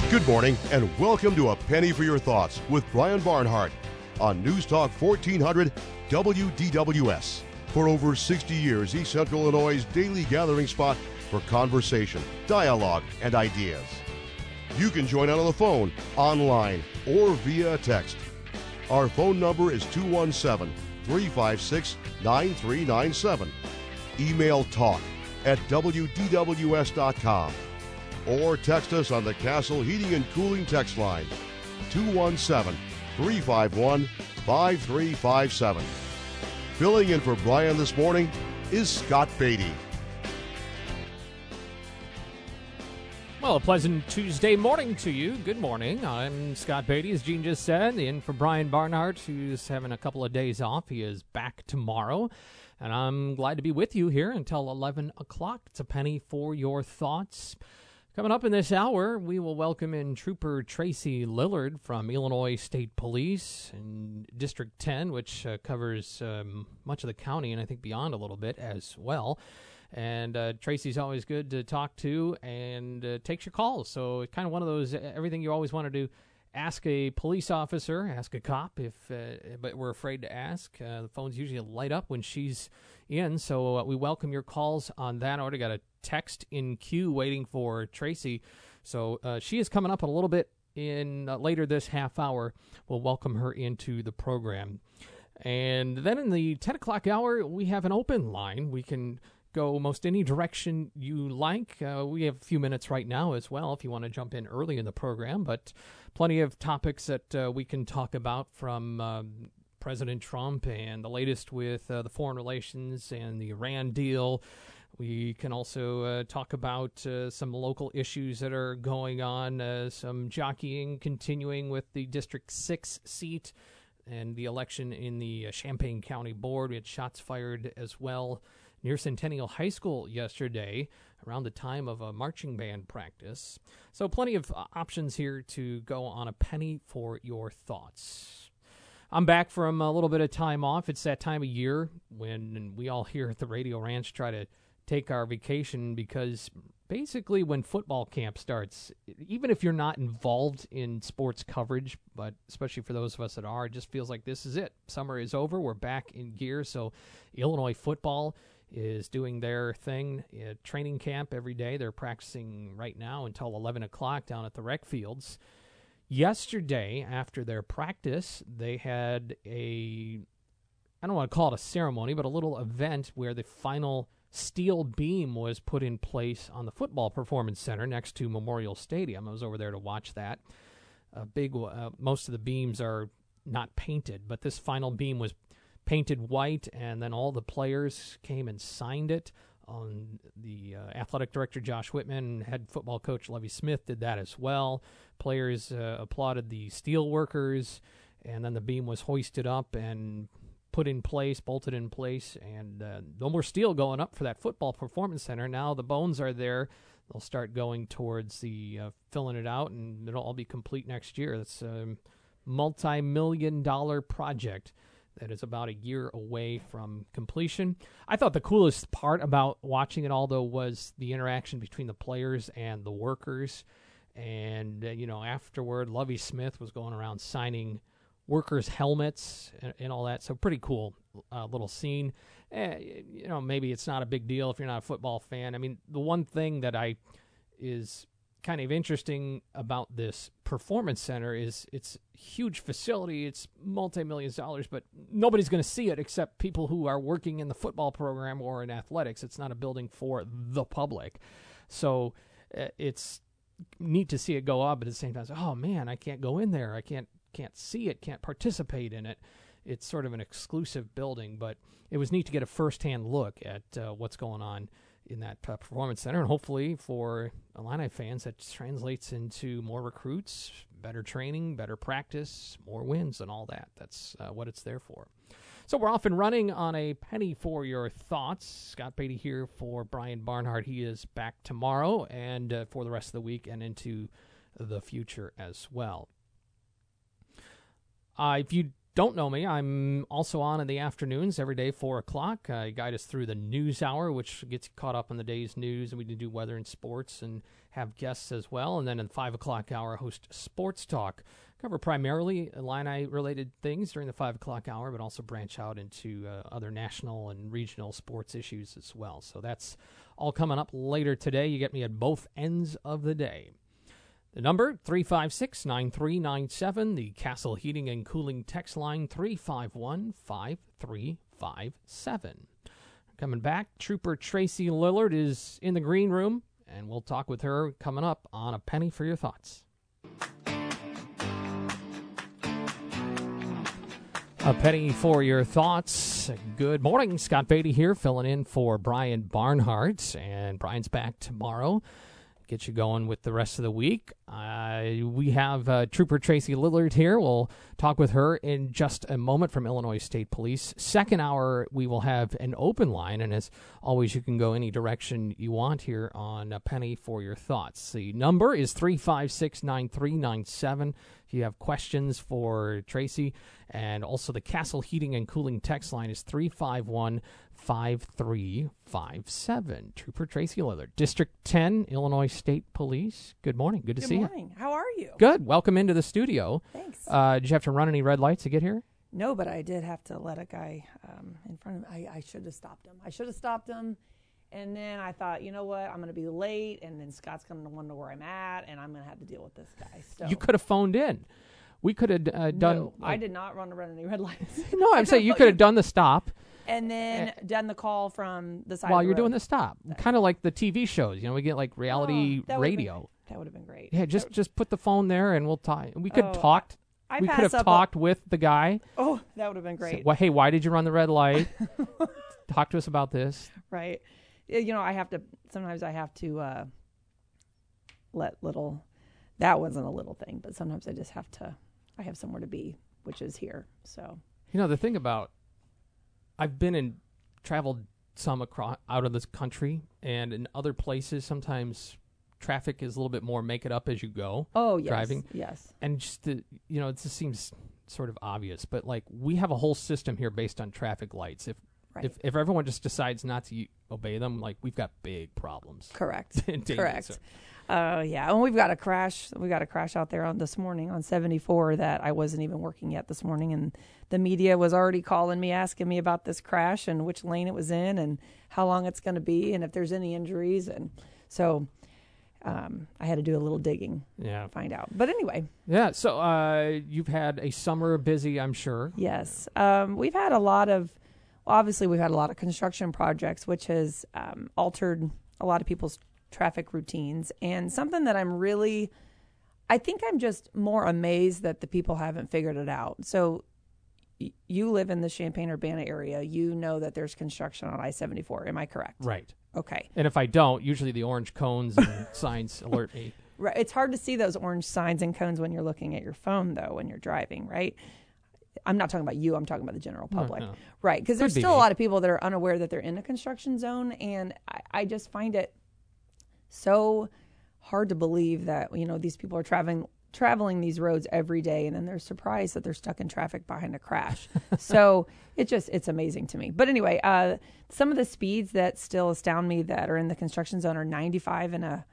Good morning and welcome to A Penny for Your Thoughts with Brian Barnhart on News Talk 1400 WDWS. For over 60 years, East Central Illinois' daily gathering spot for conversation, dialogue, and ideas. You can join on the phone, online, or via text. Our phone number is 217-356-9397. Email talk@wdws.com. Or text us on the Castle Heating and Cooling text line, 217-351-5357. Filling in for Brian this morning is Scott Beatty. Well, a pleasant Tuesday morning to you. Good morning. I'm Scott Beatty, as Gene just said, in for Brian Barnhart, who's having a couple of days off. He is back tomorrow, and I'm glad to be with you here until 11 o'clock. It's a penny for your thoughts. Coming up in this hour, we will welcome in Trooper Tracy Lillard from Illinois State Police in District 10, which covers much of the county and I think beyond a little bit as well. And Tracy's always good to talk to and takes your calls. So it's kind of one of those, everything you always want to do, ask a police officer, ask a cop, but we're afraid to ask. The phones usually light up when she's in, so we welcome your calls on that. I already got a text in queue waiting for Tracy, so she is coming up a little bit in later this half hour. We'll welcome her into the program. And then in the 10 o'clock hour, we have an open line. We can go most any direction you like. We have a few minutes right now as well if you want to jump in early in the program, but plenty of topics that we can talk about, from President Trump and the latest with the foreign relations and the Iran deal. We can also talk about some local issues that are going on, some jockeying continuing with the District 6 seat and the election in the Champaign County Board. We had shots fired as well near Centennial High School yesterday around the time of a marching band practice. So plenty of options here to go on a penny for your thoughts. I'm back from a little bit of time off. It's that time of year when we all here at the Radio Ranch try to take our vacation, because basically when football camp starts, even if you're not involved in sports coverage, but especially for those of us that are, it just feels like this is it. Summer is over. We're back in gear. So Illinois football is doing their thing at training camp every day. They're practicing right now until 11 o'clock down at the rec fields. Yesterday, after their practice, they had I don't want to call it a ceremony, but a little event where the final steel beam was put in place on the Football Performance Center next to Memorial Stadium. I was over there to watch that. Most of the beams are not painted, but this final beam was painted white, and then all the players came and signed it. The athletic director, Josh Whitman, head football coach Lovie Smith did that as well. Players applauded the steel workers, and then the beam was hoisted up and put in place, bolted in place, and no more steel going up for that Football Performance Center. Now the bones are there. They'll start going towards the filling it out, and it'll all be complete next year. It's a multi-million-dollar project that is about a year away from completion. I thought the coolest part about watching it all, though, was the interaction between the players and the workers. And, afterward, Lovie Smith was going around signing workers' helmets and all that. So pretty cool little scene. Maybe it's not a big deal if you're not a football fan. I mean, the one thing that is kind of interesting about this performance center is it's a huge facility. It's multi-millions of dollars, but nobody's going to see it except people who are working in the football program or in athletics. It's not a building for the public. So it's neat to see it go up, but at the same time, oh man, I can't go in there. I can't see it, can't participate in it. It's sort of an exclusive building, but it was neat to get a first-hand look at what's going on in that performance center, and hopefully for Illini fans that translates into more recruits, better training, better practice, more wins, and all that. That's what it's there for. So we're off and running on a penny for your thoughts. Scott Beatty here for Brian Barnhart. He is back tomorrow and for the rest of the week and into the future as well. If you don't know me, I'm also on in the afternoons every day, 4 o'clock. I guide us through the news hour, which gets you caught up on the day's news, and we do weather and sports and have guests as well. And then in the 5 o'clock hour, I host Sports Talk. Cover primarily Illini-related things during the 5 o'clock hour, but also branch out into other national and regional sports issues as well. So that's all coming up later today. You get me at both ends of the day. The number, 356-9397. The Castle Heating and Cooling text line, 351-5357. Coming back, Trooper Tracy Lillard is in the green room, and we'll talk with her coming up on A Penny for Your Thoughts. A penny for your thoughts. Good morning. Scott Beatty here, filling in for Brian Barnhart, and Brian's back tomorrow. Get you going with the rest of the week. We have Trooper Tracy Lillard here. We'll talk with her in just a moment from Illinois State Police. Second hour, we will have an open line, and as always, you can go any direction you want here on A Penny for Your Thoughts. The number is 356-9397 if you have questions for Tracy, and also the Castle Heating and Cooling text line is 351-5357. Trooper Tracy Lillard, District 10, Illinois State Police. Good morning. Good to see you. Good morning. How are you? Good. Welcome into the studio. Thanks. Did you have to run any red lights to get here? No, but I did have to let a guy in front of me. I should have stopped him. And then I thought, you know what? I'm going to be late, and then Scott's going to wonder where I'm at, and I'm going to have to deal with this guy. So You could have phoned in. We could have done... No, I did not run any red lights. No, I'm saying you could have done the stop. And then done the call from the side while of the you're road. doing the stop. Kind of like the TV shows. You know, we get like reality radio. That would have been great. Yeah, just put the phone there and we'll talk. We could have Oh, talked. I We could pass have up talked with the guy. Oh, that would have been great. Say, well, hey, why did you run the red light? Talk to us about this. Right. You know, sometimes I have to let little, that wasn't a little thing, but sometimes I just have to, I have somewhere to be, which is here. So, You know, the thing about, I've traveled some out of this country, and in other places, sometimes traffic is a little bit more make it up as you go. oh, yes. Driving. Yes. And just, it just seems sort of obvious, but like we have a whole system here based on traffic lights. Right. If everyone just decides not to obey them, like we've got big problems. Correct. Indeed, Correct. sir. Yeah. And we've got a crash. We got a crash out there this morning on 74 that I wasn't even working yet this morning. And the media was already calling me, asking me about this crash and which lane it was in and how long it's going to be and if there's any injuries. And so I had to do a little digging to find out. But anyway. Yeah. So you've had a summer busy, I'm sure. Yes. We've had obviously we've had a lot of construction projects, which has altered a lot of people's traffic routines. And something that I think I'm just more amazed that the people haven't figured it out. So you live in the Champaign-Urbana area. You know that there's construction on I-74. Am I correct? Right. Okay. And if I don't, usually the orange cones and signs alert me. Right. It's hard to see those orange signs and cones when you're looking at your phone, though, when you're driving, right? I'm not talking about you. I'm talking about the general public. No. Right. Because there's Could be still me. a lot of people that are unaware that they're in a construction zone. And I just find it so hard to believe that, these people are traveling these roads every day, and then they're surprised that they're stuck in traffic behind a crash. So it's amazing to me. But anyway, some of the speeds that still astound me that are in the construction zone are 95 and a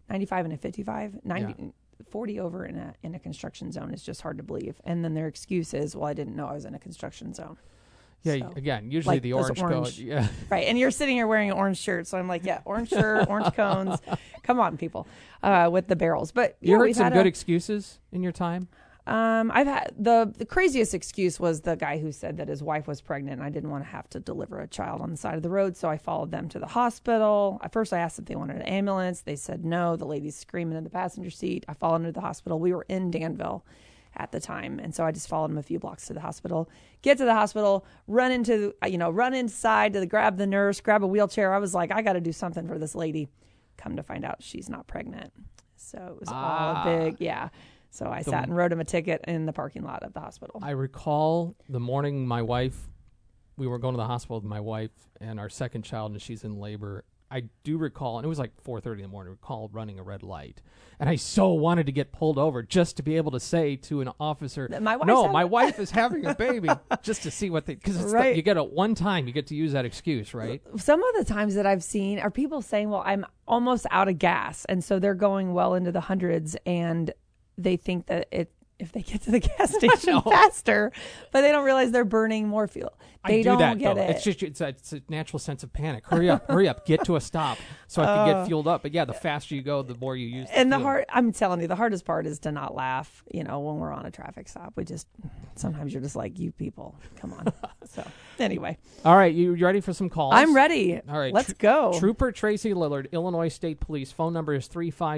55, 40 over in a construction zone is just hard to believe. And then their excuse is, well, I didn't know I was in a construction zone. Yeah, So, again, usually like the those orange cone. Yeah. Right. And you're sitting here wearing an orange shirt. So I'm like, yeah, orange shirt, orange cones. Come on, people, with the barrels. But You heard we've some had good excuses in your time? I've had the craziest excuse was the guy who said that his wife was pregnant and I didn't want to have to deliver a child on the side of the road. So I followed them to the hospital. At first I asked if they wanted an ambulance. They said no. The lady's screaming in the passenger seat. I followed them to the hospital. We were in Danville at the time. And so I just followed him a few blocks to the hospital, get to the hospital, run inside to grab the nurse, grab a wheelchair. I was like, I got to do something for this lady. Come to find out she's not pregnant. So it was all a big, yeah. So I sat and wrote him a ticket in the parking lot of the hospital. I recall the morning we were going to the hospital with my wife and our second child, and she's in labor. I do recall, and it was like 4:30 in the morning, recall running a red light. And I so wanted to get pulled over just to be able to say to an officer, my wife is having a baby, just to see what they, because you get it one time, you get to use that excuse, right? Some of the times that I've seen are people saying, well, I'm almost out of gas. And so they're going well into the hundreds, and they think that if they get to the gas station faster, but they don't realize they're burning more fuel. They don't get it. It's just it's a natural sense of panic. Hurry up, get to a stop so I can get fueled up. But yeah, the faster you go, the more you use. And I'm telling you, the hardest part is to not laugh. When we're on a traffic stop, sometimes you're just like, you people, come on. So anyway, all right, you ready for some calls? I'm ready. All right, let's go. Trooper Tracy Lillard, Illinois State Police. Phone number is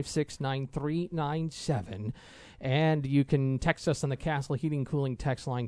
356-9397. And you can text us on the Castle Heating Cooling text line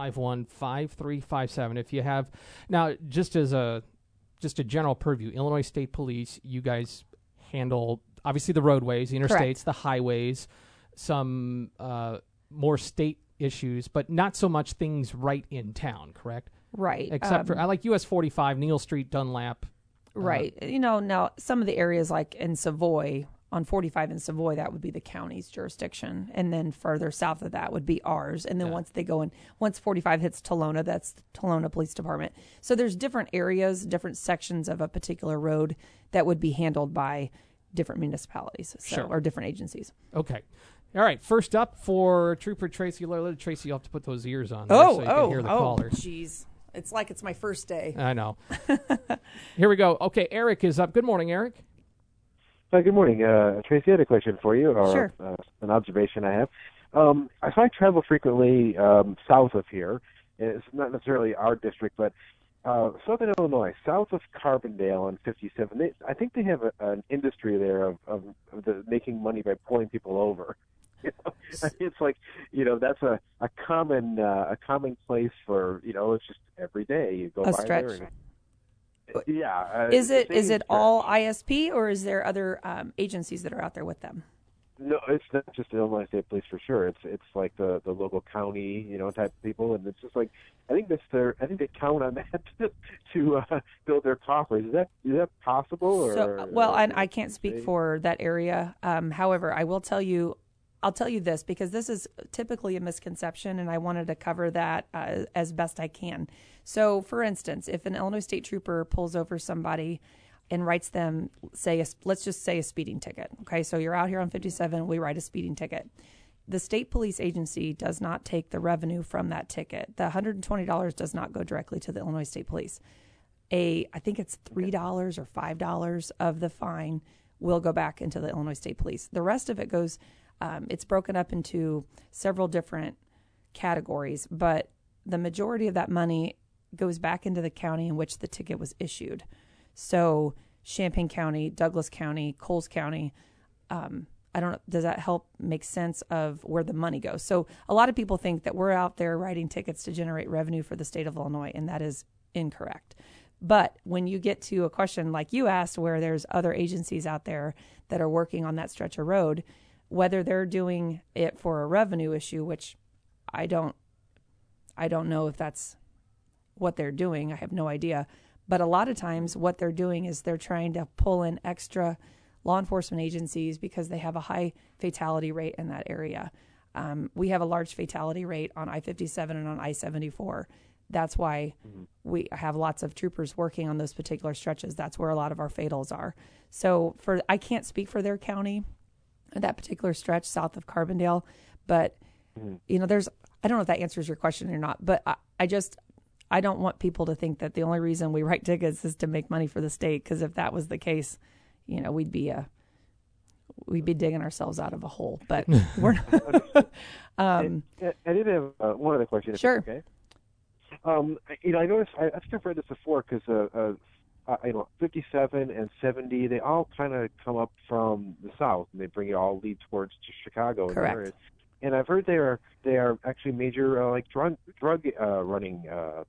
351-5357. If you have now, just a general purview, Illinois State Police, you guys handle obviously the roadways, the interstates, Correct. The highways, some more state issues, but not so much things right in town. Correct? Right. Except for I like US 45, Neal Street, Dunlap. Right. Now some of the areas like in Savoy. On 45 in Savoy, that would be the county's jurisdiction. And then further south of that would be ours. And then once 45 hits Tolona, that's the Tolona Police Department. So there's different areas, different sections of a particular road that would be handled by different municipalities or different agencies. Okay. All right. First up for Trooper Tracy Lillard. Tracy, you'll have to put those ears on there so you can hear the caller. Jeez. It's like it's my first day. I know. Here we go. Okay, Eric is up. Good morning, Eric. Hi, good morning. Tracy, I had a question for you, or Sure. An observation I have. I travel frequently south of here. It's not necessarily our district, but southern Illinois, south of Carbondale on 57. I think they have an industry there of making money by pulling people over. It's like, that's a common place for, it's just every day you go by stretch. There. Yeah. Is it all ISP, or is there other agencies that are out there with them? No, it's not just the Illinois State Police for sure. It's like the local county, type of people, and it's just like I think they count on that to build their coffers. Is that possible? And I can't speak for that area. However, I'll tell you this because this is typically a misconception, and I wanted to cover that as best I can. So, for instance, if an Illinois State Trooper pulls over somebody and writes them, let's just say a speeding ticket. Okay, so you're out here on 57, we write a speeding ticket. The state police agency does not take the revenue from that ticket. The $120 does not go directly to the Illinois State Police. I think it's $3 or $5 of the fine will go back into the Illinois State Police. The rest of it goes, it's broken up into several different categories, but the majority of that money goes back into the county in which the ticket was issued. So Champaign County, Douglas County, Coles County, I don't know, does that help make sense of where the money goes? So a lot of people think that we're out there writing tickets to generate revenue for the state of Illinois, and that is incorrect. But when you get to a question like you asked, where there's other agencies out there that are working on that stretch of road, whether they're doing it for a revenue issue, which I don't know if that's what they're doing. I have no idea. But a lot of times what they're doing is they're trying to pull in extra law enforcement agencies because they have a high fatality rate in that area. We have a large fatality rate on I-57 and on I-74. That's why we have lots of troopers working on those particular stretches. That's where a lot of our fatals are. So I can't speak for their county, that particular stretch south of Carbondale, but I don't know if that answers your question or not, but I don't want people to think that the only reason we write tickets is to make money for the state, because if that was the case, we'd be digging ourselves out of a hole. But we're not. I did have one other question. Sure. Okay. I noticed. I think I've read this before because 57 and 70, they all kind of come up from the south, and they bring it all lead towards Chicago. Correct. And I've heard they are actually major drug running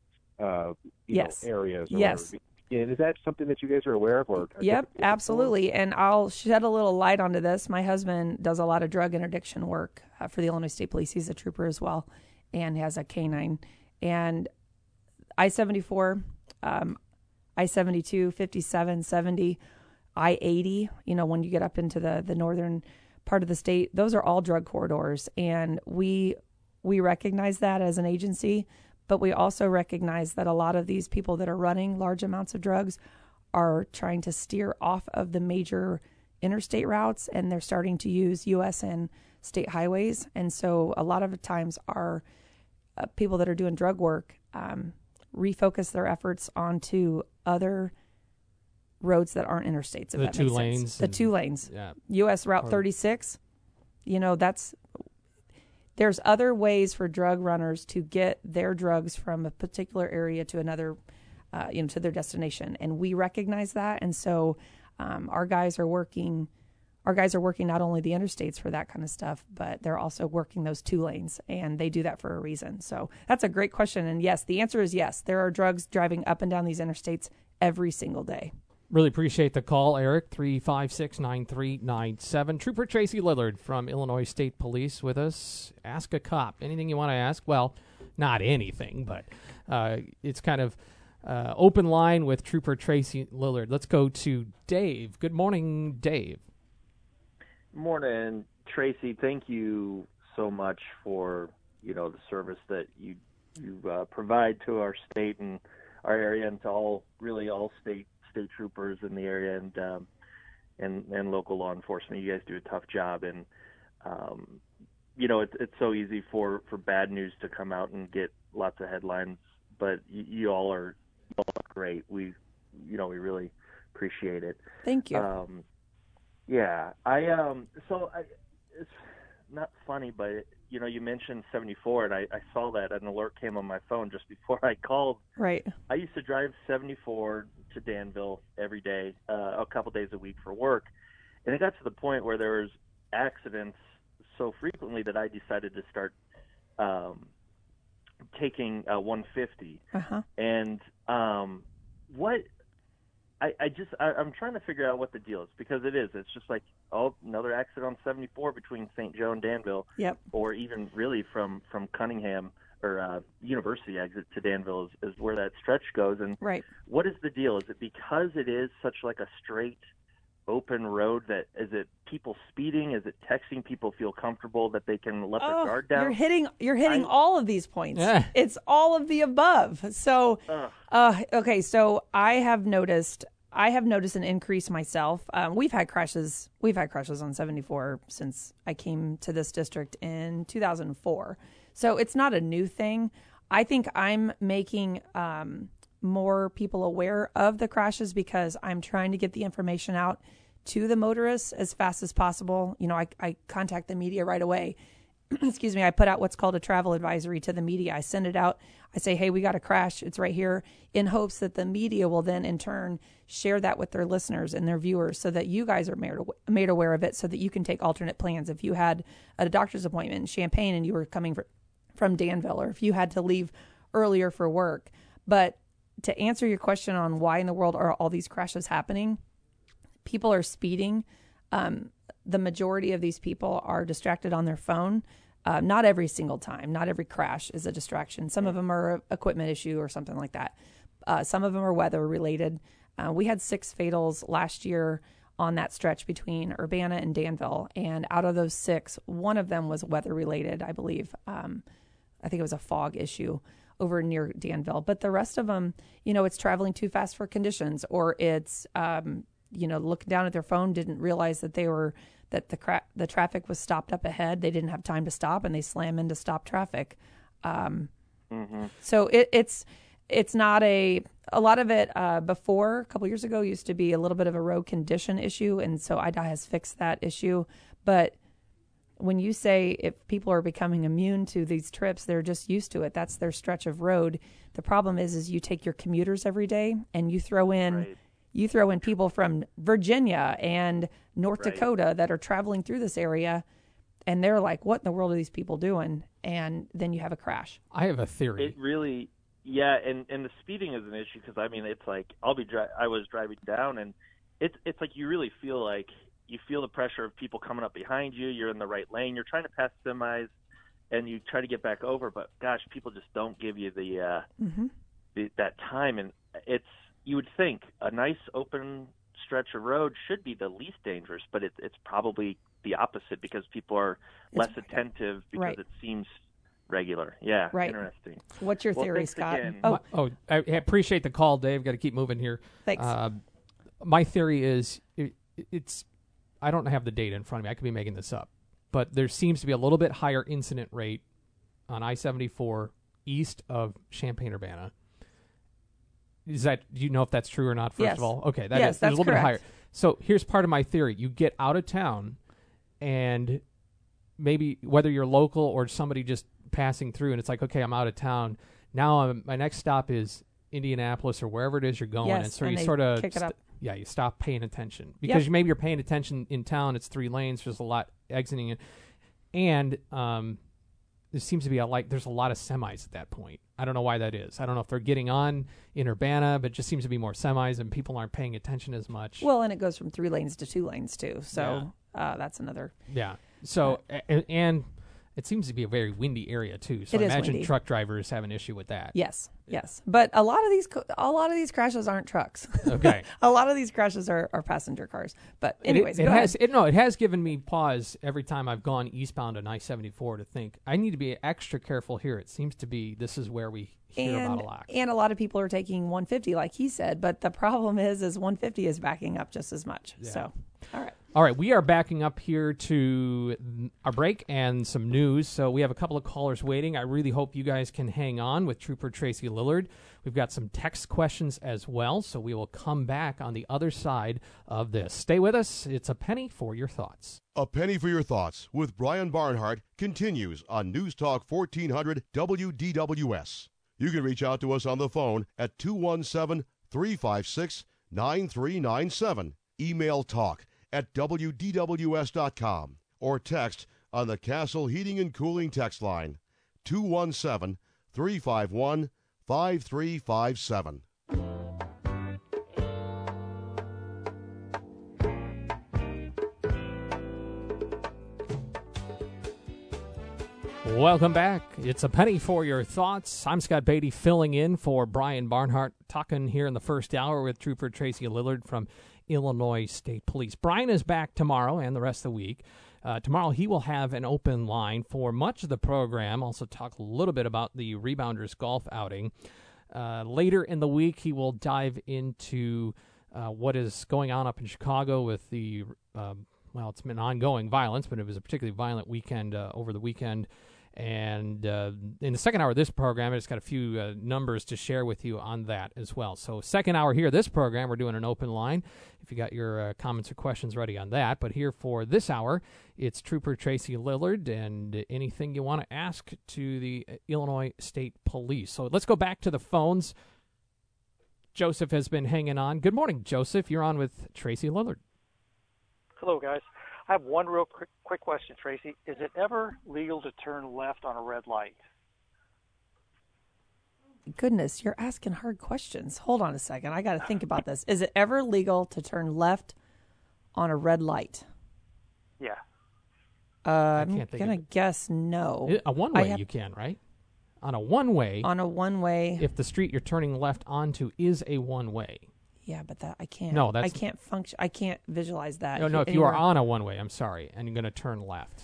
yes. areas. Yes. And is that something that you guys are aware of? Yep, absolutely. And I'll shed a little light onto this. My husband does a lot of drug interdiction work for the Illinois State Police. He's a trooper as well, and has a K-9. And I-74, I-72, 57, 70, I-80, when you get up into the northern part of the state, those are all drug corridors. And we recognize that as an agency, but we also recognize that a lot of these people that are running large amounts of drugs are trying to steer off of the major interstate routes, and they're starting to use U.S. and state highways. And so a lot of times our people that are doing drug work refocus their efforts onto other roads that aren't interstates. If The that two makes lanes. sense. The two lanes. Yeah. U.S. Route 36. There's other ways for drug runners to get their drugs from a particular area to another, to their destination, and we recognize that. And so, our guys are working not only the interstates for that kind of stuff, but they're also working those two lanes, and they do that for a reason. So that's a great question. And yes, the answer is yes. There are drugs driving up and down these interstates every single day. Really appreciate the call, Eric. 356-9397. Trooper Tracy Lillard from Illinois State Police with us. Ask a cop. Anything you want to ask? Well, not anything, but it's kind of open line with Trooper Tracy Lillard. Let's go to Dave. Good morning, Dave. Morning, Tracy. Thank you so much for the service that you provide to our state and our area, and to all state troopers in the area and local law enforcement. You guys do a tough job, and it's so easy for bad news to come out and get lots of headlines, but you all are great. We really appreciate it. Thank you. It's not funny, but you mentioned 74, and I saw that an alert came on my phone just before I called. Right. I used to drive 74 to Danville every day, a couple days a week for work, and it got to the point where there was accidents so frequently that I decided to start taking 150. Uh-huh. And I'm trying to figure out what the deal is, because it's just like, another accident on 74 between St. Joe and Danville. Yep. Or even really from Cunningham or University exit to Danville is where that stretch goes. And right. What is the deal? Is it because it is such like a straight open road? Is it people speeding? Is it texting people feel comfortable that they can let their guard down? You're hitting all of these points. Yeah. It's all of the above. So, okay. So I have noticed an increase myself. We've had crashes on 74 since I came to this district in 2004. So it's not a new thing. I think I'm making more people aware of the crashes because I'm trying to get the information out to the motorists as fast as possible. I contact the media right away. Excuse me. I put out what's called a travel advisory to the media. I send it out. I say, hey, we got a crash. It's right here, in hopes that the media will then in turn share that with their listeners and their viewers so that you guys are made aware of it, so that you can take alternate plans. If you had a doctor's appointment in Champaign and you were coming from Danville, or if you had to leave earlier for work. But to answer your question on why in the world are all these crashes happening, people are speeding. The majority of these people are distracted on their phone. Not every single time. Not every crash is a distraction. Some of them are an equipment issue or something like that. Some of them are weather related. We had 6 fatals last year on that stretch between Urbana and Danville. And out of those 6, one of them was weather related, I believe. I think it was a fog issue over near Danville. But the rest of them, it's traveling too fast for conditions, or it's, looking down at their phone, didn't realize that the traffic was stopped up ahead. They didn't have time to stop, and they slam into stop traffic. So it's not a lot of it before, a couple years ago, used to be a little bit of a road condition issue, and so IDOT has fixed that issue. But when you say if people are becoming immune to these trips, they're just used to it. That's their stretch of road. The problem is you take your commuters every day and you throw in Right. You throw in people from Virginia and North Right. Dakota that are traveling through this area, and they're like, what in the world are these people doing? And then you have a crash. I have a theory. It really, yeah, and the speeding is an issue because, it's like I was driving down, and it's like you really feel the pressure of people coming up behind you. You're in the right lane. You're trying to pass semis, and you try to get back over, but gosh, people just don't give you that time, and you would think a nice open stretch of road should be the least dangerous, but it's probably the opposite because people are less attentive because it seems regular. Yeah, right. Interesting. What's your theory, Scott? Again. I appreciate the call, Dave. Got to keep moving here. Thanks. My theory is it's I don't have the data in front of me. I could be making this up, but there seems to be a little bit higher incident rate on I-74 east of Champaign-Urbana. Do you know if that's true or not? First of all, okay, that's a little correct. bit higher. So here's part of my theory: you get out of town, and maybe whether you're local or somebody just passing through, and it's like, okay, I'm out of town now. My next stop is Indianapolis or wherever it is you're going, and so you sort of you stop paying attention because maybe you're paying attention in town. It's 3 lanes. There's a lot exiting it, and there seems to be there's a lot of semis at that point. I don't know why that is. I don't know if they're getting on in Urbana, but it just seems to be more semis and people aren't paying attention as much. Well, and it goes from 3 lanes to 2 lanes too. So that's another. Yeah. So and it seems to be a very windy area too. So I imagine windy. Truck drivers have an issue with that. Yes. But a lot of these crashes aren't trucks. Okay. A lot of these crashes are passenger cars. But anyways, it has given me pause every time I've gone eastbound on I-74 to think I need to be extra careful here. It seems to be this is where we hear about a lot. And a lot of people are taking 150 like he said, but the problem is 150 is backing up just as much. Yeah. So, all right, we are backing up here to our break and some news. So we have a couple of callers waiting. I really hope you guys can hang on with Trooper Tracy Lillard. We've got some text questions as well, so we will come back on the other side of this. Stay with us. It's A Penny for Your Thoughts. A Penny for Your Thoughts with Brian Barnhart continues on News Talk 1400 WDWS. You can reach out to us on the phone at 217-356-9397. Email talk@wdws.com or text on the Castle Heating and Cooling text line 217-351-5357. Welcome back. It's A Penny for Your Thoughts. I'm Scott Beatty filling in for Brian Barnhart, talking here in the first hour with Trooper Tracy Lillard from Illinois State Police. Brian is back tomorrow and the rest of the week. Tomorrow he will have an open line for much of the program, also talk a little bit about the Rebounders golf outing. Later in the week he will dive into what is going on up in Chicago with the, it's been ongoing violence, but it was a particularly violent weekend over the weekend. And in the second hour of this program, I just got a few numbers to share with you on that as well. So second hour here, this program, we're doing an open line. If you got your comments or questions ready on that. But here for this hour, it's Trooper Tracy Lillard and anything you want to ask to the Illinois State Police. So let's go back to the phones. Joseph has been hanging on. Good morning, Joseph. You're on with Tracy Lillard. Hello, guys. I have one real quick question, Tracy. Is it ever legal to turn left on a red light? Goodness, you're asking hard questions. Hold on a second. I got to think about this. Is it ever legal to turn left on a red light? Yeah. I'm going to guess no. A one-way you can, right? On a one-way. On a one-way. If the street you're turning left onto is a one-way. Yeah, but that I can't. No, I can't function. I can't visualize that. No, if you are on a one-way, I'm sorry, and you're going to turn left.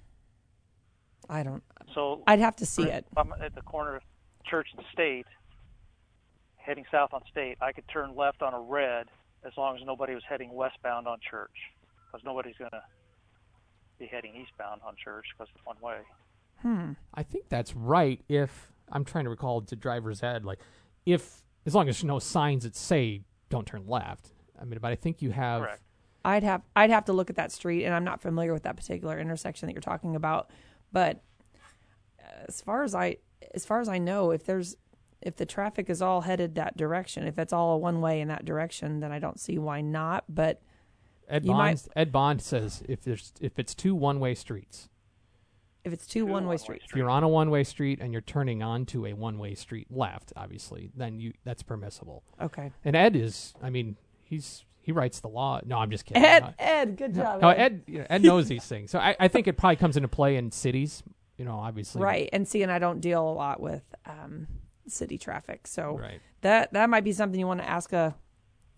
I don't. So I'd have to see it. I'm at the corner of Church and State, heading south on State. I could turn left on a red as long as nobody was heading westbound on Church, because nobody's going to be heading eastbound on Church because it's one way. I think that's right. If I'm trying to recall the driver's ed, as long as there's no signs that say don't turn left. I mean, but I think you have. Correct. I'd have to look at that street, and I'm not familiar with that particular intersection that you're talking about. But as far as I know, if the traffic is all headed that direction, if it's all a one way in that direction, then I don't see why not. But Ed Bond says if it's 2 one-way streets. If it's 2 one-way streets. If you're on a one-way street and you're turning onto a one-way street left, obviously, then that's permissible. Okay. And Ed is, he writes the law. No, I'm just kidding. Ed, good job. No, Ed knows these things. So I think it probably comes into play in cities, obviously. Right. And I don't deal a lot with city traffic. So right. that might be something you want to ask a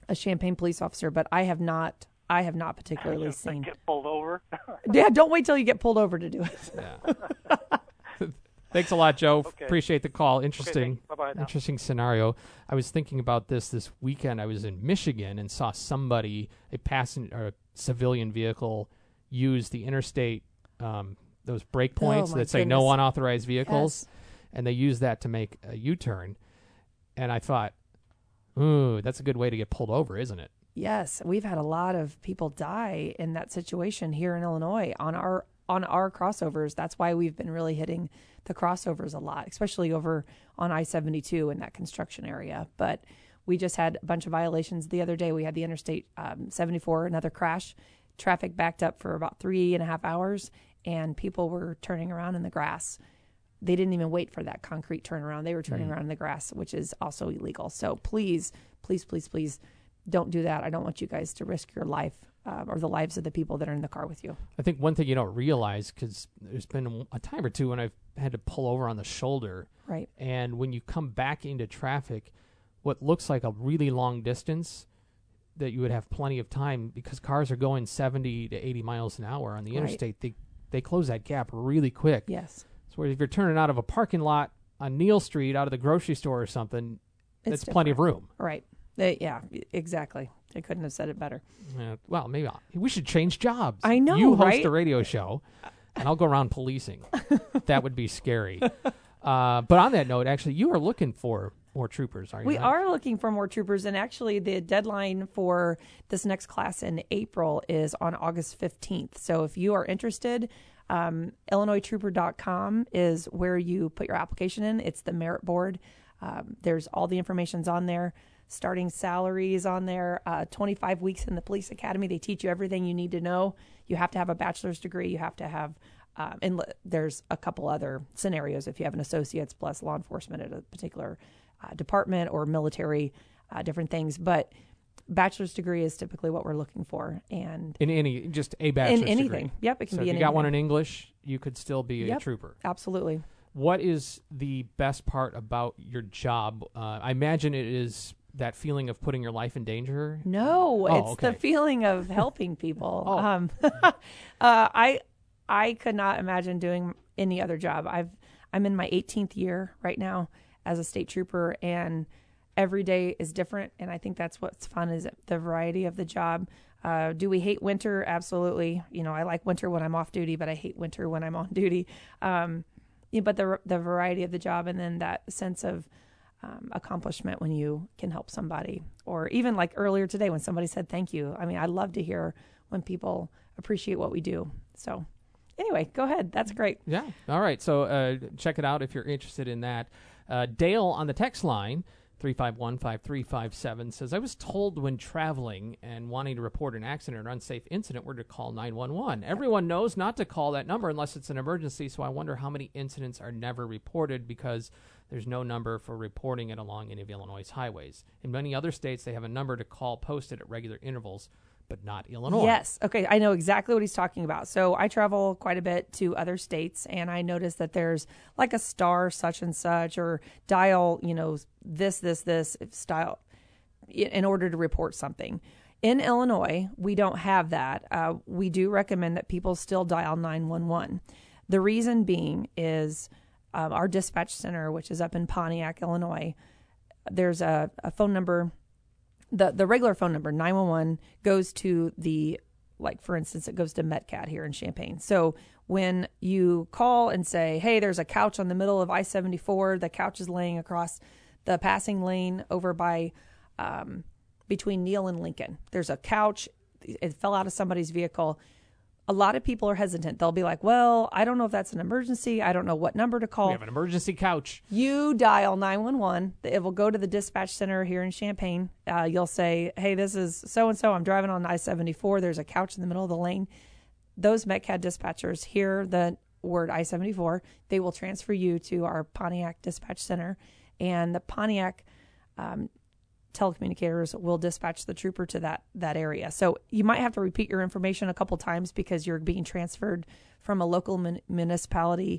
a Champaign police officer, but I have not particularly seen. Get pulled over. Yeah, don't wait till you get pulled over to do it. Yeah. Thanks a lot, Joe. Okay. Appreciate the call. Interesting. Okay, bye-bye now. Interesting scenario. I was thinking about this weekend. I was in Michigan and saw somebody, a civilian vehicle, use the interstate, those brake points my that say no goodness. unauthorized vehicles, Yes. and they use that to make a U-turn. And I thought, ooh, that's a good way to get pulled over, isn't it? Yes, we've had a lot of people die in that situation here in Illinois on our crossovers. That's why we've been really hitting the crossovers a lot, especially over on I-72 in that construction area. But we just had a bunch of violations the other day. We had the Interstate 74, another crash. Traffic backed up for about 3.5 hours, and people were turning around in the grass. They didn't even wait for that concrete turnaround. They were turning around in the grass, which is also illegal. So please, please, please, please don't do that. I don't want you guys to risk your life or the lives of the people that are in the car with you. I think one thing you don't realize, because there's been a time or two when I've had to pull over on the shoulder, Right. and when you come back into traffic, what looks like a really long distance that you would have plenty of time because cars are going 70 to 80 miles an hour on the Right. interstate, they close that gap really quick. Yes. So if you're turning out of a parking lot on Neal Street out of the grocery store or something, It's that's plenty of room. Right. Yeah, exactly. I couldn't have said it better. Well, maybe we should change jobs. I know, you host right? a radio show, and I'll go around policing. That would be scary. But on that note, actually, you are looking for more troopers, are you? We not? are looking for more troopers, and actually the deadline for this next class in April is on August 15th. So if you are interested, IllinoisTrooper.com is where you put your application in. It's the merit board. There's all the information's on there. Starting salaries on there, 25 weeks in the police academy. They teach you everything you need to know. You have to have a bachelor's degree. You have to have, and there's a couple other scenarios if you have an associate's plus law enforcement at a particular department or military, different things. But bachelor's degree is typically what we're looking for. And in just a bachelor's in anything. degree. Yep, it can So be if in you got one anything. in English, you could still be a Yep. trooper. Absolutely. What is the best part about your job? I imagine it is that feeling of putting your life in danger. No, Oh, it's okay. the feeling of helping people. Oh. I could not imagine doing any other job. I'm in my 18th year right now as a state trooper, and every day is different. And I think that's what's fun is the variety of the job. Do we hate winter? Absolutely. I like winter when I'm off duty, but I hate winter when I'm on duty. But the variety of the job, and then that sense of accomplishment when you can help somebody, or even like earlier today when somebody said thank you. I mean, I love to hear when people appreciate what we do. So anyway, go ahead. That's great. Yeah. All right. So check it out if you're interested in that. Dale on the text line, 351-5357, says, I was told when traveling and wanting to report an accident or unsafe incident were to call 911. Everyone knows not to call that number unless it's an emergency, so I wonder how many incidents are never reported because there's no number for reporting it along any of Illinois' highways. In many other states, they have a number to call posted at regular intervals, but not Illinois. Yes. Okay. I know exactly what he's talking about. So I travel quite a bit to other states, and I notice that there's like a star such and such, or dial, this style in order to report something. In Illinois, we don't have that. We do recommend that people still dial 911. The reason being is our dispatch center, which is up in Pontiac, Illinois, there's a phone number. The regular phone number, 911, goes to for instance, it goes to Metcat here in Champaign. So when you call and say, hey, there's a couch on the middle of I-74, the couch is laying across the passing lane over by between Neal and Lincoln. There's a couch. It fell out of somebody's vehicle. A lot of people are hesitant. They'll be like, well, I don't know if that's an emergency. I don't know what number to call. We have an emergency couch. You dial 911. It will go to the dispatch center here in Champaign. You'll say, hey, this is so-and-so. I'm driving on I-74. There's a couch in the middle of the lane. Those Metcat dispatchers hear the word I-74. They will transfer you to our Pontiac dispatch center, and the Pontiac telecommunicators will dispatch the trooper to that area. So you might have to repeat your information a couple times because you're being transferred from a local municipality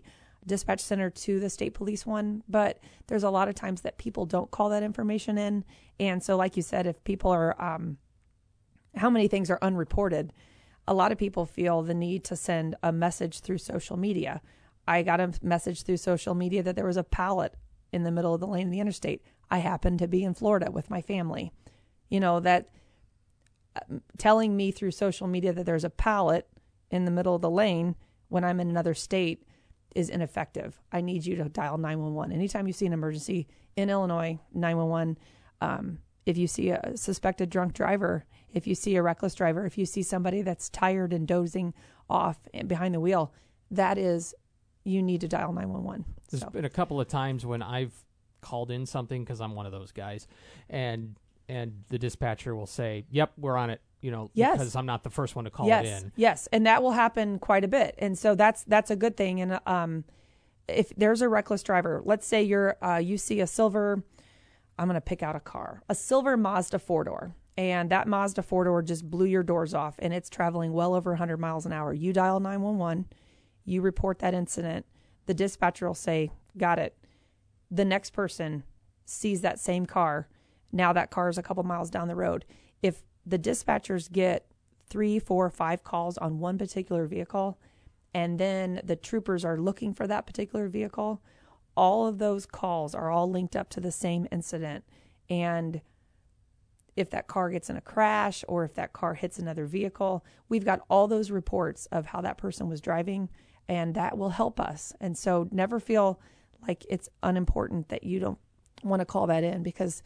dispatch center to the state police one, but there's a lot of times that people don't call that information in. And so, like you said, if people are, how many things are unreported, a lot of people feel the need to send a message through social media. I got a message through social media that there was a pallet in the middle of the lane of the interstate. I happened to be in Florida with my family. That telling me through social media that there's a pallet in the middle of the lane when I'm in another state is ineffective. I need you to dial 911. Anytime you see an emergency in Illinois, 911, if you see a suspected drunk driver, if you see a reckless driver, if you see somebody that's tired and dozing off behind the wheel, you need to dial 911. There's been a couple of times when I've called in something because I'm one of those guys, and the dispatcher will say, "Yep, we're on it," yes. because I'm not the first one to call yes. it in. Yes, and that will happen quite a bit, and so that's a good thing. And if there's a reckless driver, let's say you see a silver, I'm going to pick out a car, a silver Mazda 4-door, and that Mazda 4-door just blew your doors off, and it's traveling well over 100 miles an hour. You dial 911, you report that incident, the dispatcher will say, "Got it." The next person sees that same car. Now that car is a couple miles down the road. If the dispatchers get 3, 4, 5 calls on one particular vehicle, and then the troopers are looking for that particular vehicle, all of those calls are all linked up to the same incident. And if that car gets in a crash or if that car hits another vehicle, we've got all those reports of how that person was driving, and that will help us. And so never feel like it's unimportant that you don't want to call that in, because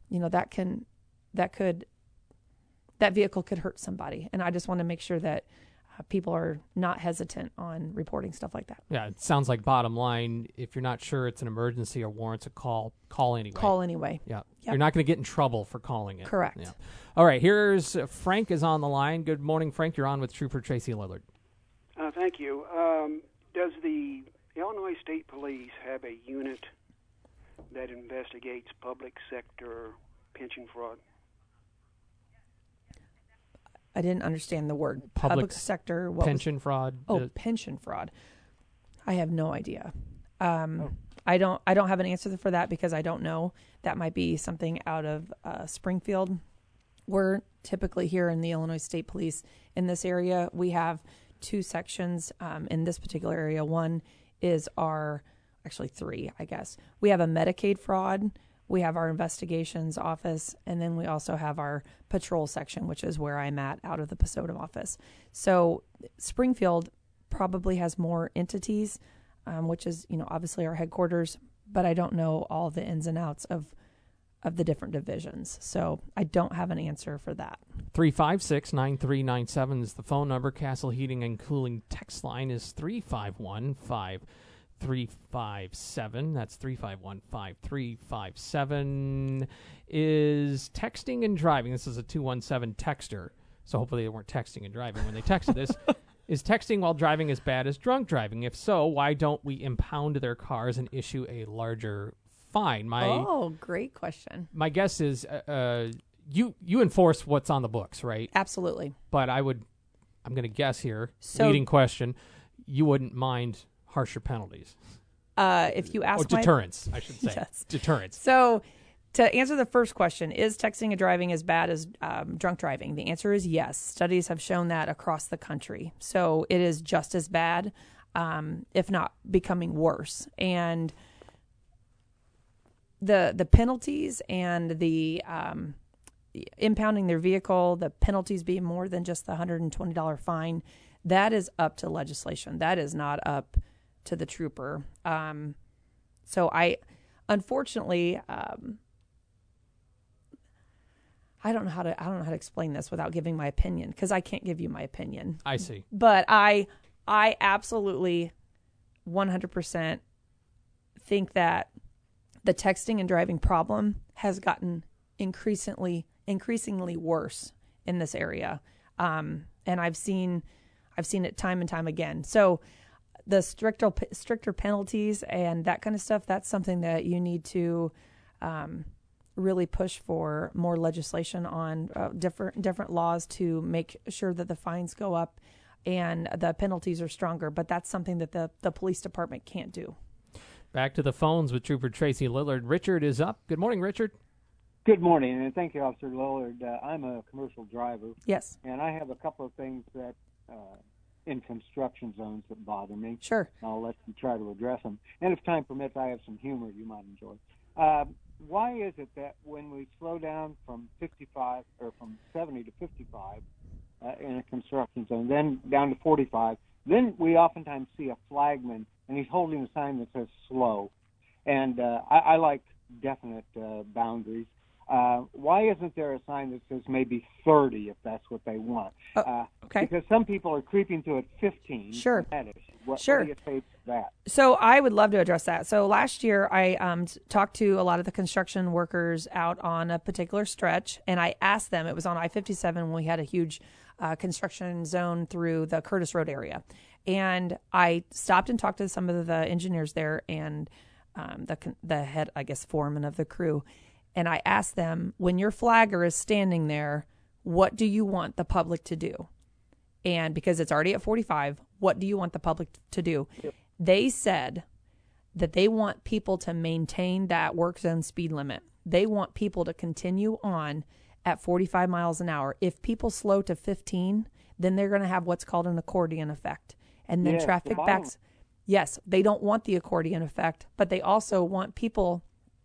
that vehicle could hurt somebody. And I just want to make sure that people are not hesitant on reporting stuff like that. Yeah, it sounds like bottom line, if you're not sure it's an emergency or warrants a call anyway. Call anyway. Yeah. Yep. You're not going to get in trouble for calling it. Correct. Yeah. All right, here's Frank is on the line. Good morning, Frank. You're on with Trooper Tracy Lillard. Thank you. Does the Illinois State Police have a unit that investigates public sector pension fraud? I didn't understand the word. Public sector. Pension fraud. Pension fraud. I have no idea. I don't have an answer for that because I don't know. That might be something out of Springfield. We're typically here in the Illinois State Police in this area. We have 2 sections in this particular area. One is actually 3, I guess. We have a Medicaid fraud. We have our investigations office, and then we also have our patrol section, which is where I'm at out of the Pasodum office. So Springfield probably has more entities, which is, obviously our headquarters, but I don't know all the ins and outs of the different divisions. So I don't have an answer for that. 356-9397 is the phone number. Castle Heating and Cooling text line is 351-5357. That's 351-5357. Is texting and driving. This is a 217 texter, so hopefully they weren't texting and driving when they texted this. Is texting while driving as bad as drunk driving? If so, why don't we impound their cars and issue a larger fine? Great question. My guess is you enforce what's on the books, right? Absolutely. But I'm going to guess here, leading question, you wouldn't mind harsher penalties. If you ask deterrence, I should say. Yes. Deterrence. So to answer the first question, is texting and driving as bad as drunk driving? The answer is yes. Studies have shown that across the country. So it is just as bad, if not becoming worse. And the penalties and the impounding their vehicle, the penalties being more than just the $120 fine, that is up to legislation. That is not up to the trooper. So unfortunately, I don't know how to explain this without giving my opinion, because I can't give you my opinion. I see. But I absolutely 100% think that the texting and driving problem has gotten increasingly worse in this area. And I've seen it time and time again. So the stricter penalties and that kind of stuff, that's something that you need to really push for more legislation on different laws to make sure that the fines go up. and the penalties are stronger. But that's something that the police department can't do. Back to the phones with Trooper Tracy Lillard. Richard is up. Good morning, Richard. Good morning, and thank you, Officer Lillard. I'm a commercial driver. Yes. And I have a couple of things that in construction zones that bother me. Sure. I'll let you try to address them. And if time permits, I have some humor you might enjoy. Why is it that when we slow down from 55 or from 70 to 55 in a construction zone, then down to 45, then we oftentimes see a flagman, and he's holding a sign that says slow. And I like definite boundaries. Why isn't there a sign that says maybe 30 if that's what they want? Okay. Because some people are creeping to at 15. Sure. That is. What Sure. do you say to that? So I would love to address that. So last year I talked to a lot of the construction workers out on a particular stretch, and I asked them, it was on I-57 when we had a huge construction zone through the Curtis Road area. And I stopped and talked to some of the engineers there and the head, I guess, foreman of the crew. And I asked them, when your flagger is standing there, what do you want the public to do? And because it's already at 45, what do you want the public to do? They said that they want people to maintain that work zone speed limit. They want people to continue on at 45 miles an hour. If people slow to 15, then they're going to have what's called an accordion effect. And then traffic backs. Yes, they don't want the accordion effect, but they also want people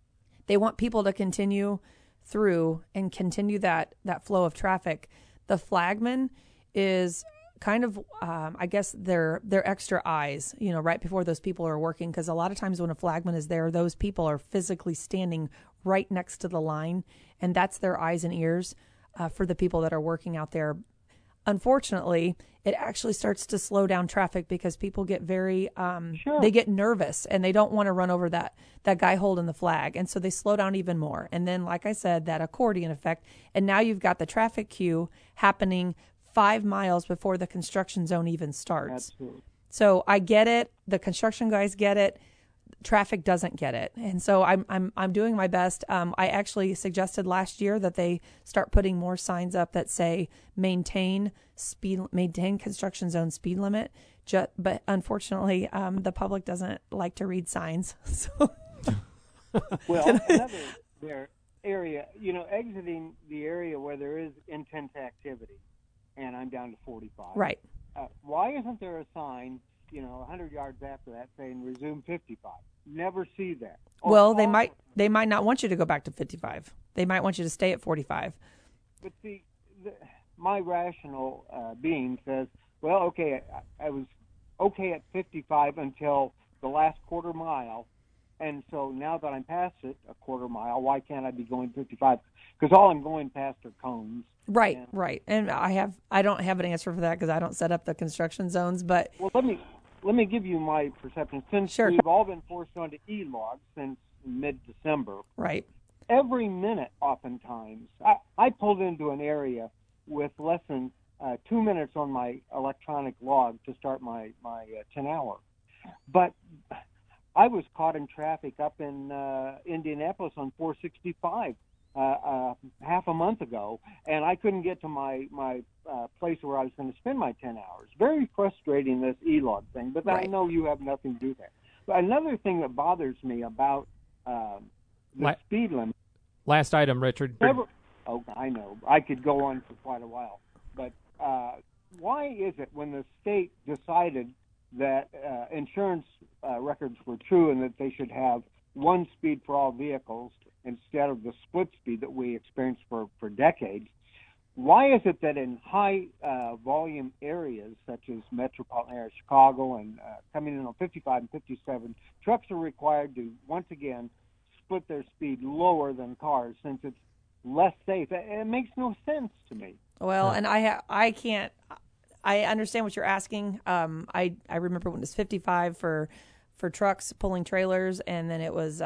to continue through and continue that flow of traffic. The flagman is kind of, I guess, their extra eyes, right before those people are working. Because a lot of times when a flagman is there, those people are physically standing right next to the line, and that's their eyes and ears for the people that are working out there. Unfortunately, it actually starts to slow down traffic because people get very, they get nervous and they don't want to run over that guy holding the flag. And so they slow down even more. And then, like I said, that accordion effect. And now you've got the traffic queue happening 5 miles before the construction zone even starts. Absolutely. So I get it. The construction guys get it. Traffic doesn't get it. And so I'm doing my best. I actually suggested last year that they start putting more signs up that say maintain construction zone speed limit. But unfortunately, the public doesn't like to read signs. So well, another area, exiting the area where there is intense activity, and I'm down to 45. Right. Why isn't there a sign 100 yards after that saying resume 55? Never see that. Well, they might not want you to go back to 55. They might want you to stay at 45. But see, my rational being says, well, okay, I was okay at 55 until the last quarter mile, and so now that I'm past it, a quarter mile, why can't I be going 55? Because all I'm going past are cones. Right, right. And I don't have an answer for that because I don't set up the construction zones. But well, let me give you my perception. Since we've all been forced onto e-logs since mid-December. Right. Every minute, oftentimes, I pulled into an area with less than 2 minutes on my electronic log to start my 10-hour. But I was caught in traffic up in Indianapolis on 465 half a month ago, and I couldn't get to my place where I was going to spend my 10 hours. Very frustrating, this e-log thing, but I know you have nothing to do there. But another thing that bothers me about the speed limit. Last item, Richard. I know. I could go on for quite a while. But why is it when the state decided that insurance records were true and that they should have one speed for all vehicles instead of the split speed that we experienced for decades, why is it that in high volume areas such as metropolitan area Chicago and coming in on 55 and 57, trucks are required to once again split their speed lower than cars since it's less safe? It makes no sense to me. Well, and I can't. I understand what you're asking. I remember when it was 55 for trucks pulling trailers, and then it was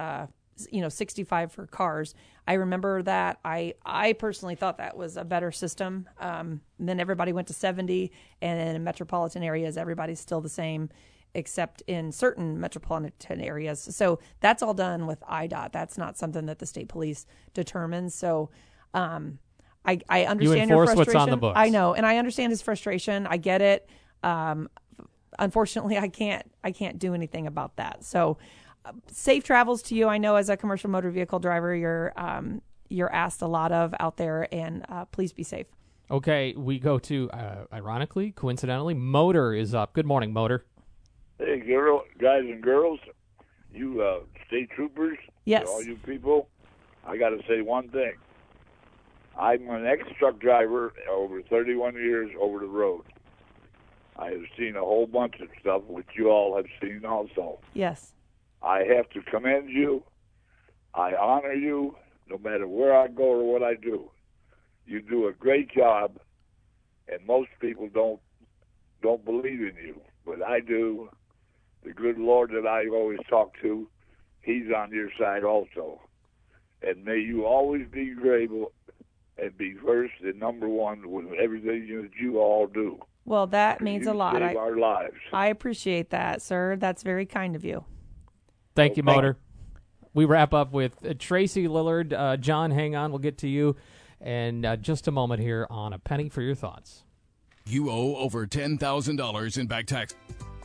65 for cars. I remember that. I personally thought that was a better system. Then everybody went to 70, and in metropolitan areas, everybody's still the same, except in certain metropolitan areas. So that's all done with IDOT. That's not something that the state police determines. So I understand your frustration. What's on the books. I know, and I understand his frustration. I get it. Unfortunately, I can't do anything about that. So safe travels to you. I know as a commercial motor vehicle driver, you're asked a lot of out there, and please be safe. Okay, we go to, ironically, coincidentally, Motor is up. Good morning, Motor. Hey, guys and girls, you state troopers, yes, all you people, I got to say one thing. I'm an ex-truck driver over 31 years over the road. I have seen a whole bunch of stuff which you all have seen also. Yes. I have to commend you. I honor you no matter where I go or what I do. You do a great job, and most people don't believe in you, but I do. The good Lord that I always talk to, He's on your side also. And may you always be grateful and be first and number one with everything that you all do. Well, that means a lot. Save our lives. I appreciate that, sir. That's very kind of you. Thank you, Motor. We wrap up with Tracy Lillard. John, hang on. We'll get to you in just a moment here on A Penny for Your Thoughts. You owe over $10,000 in back tax.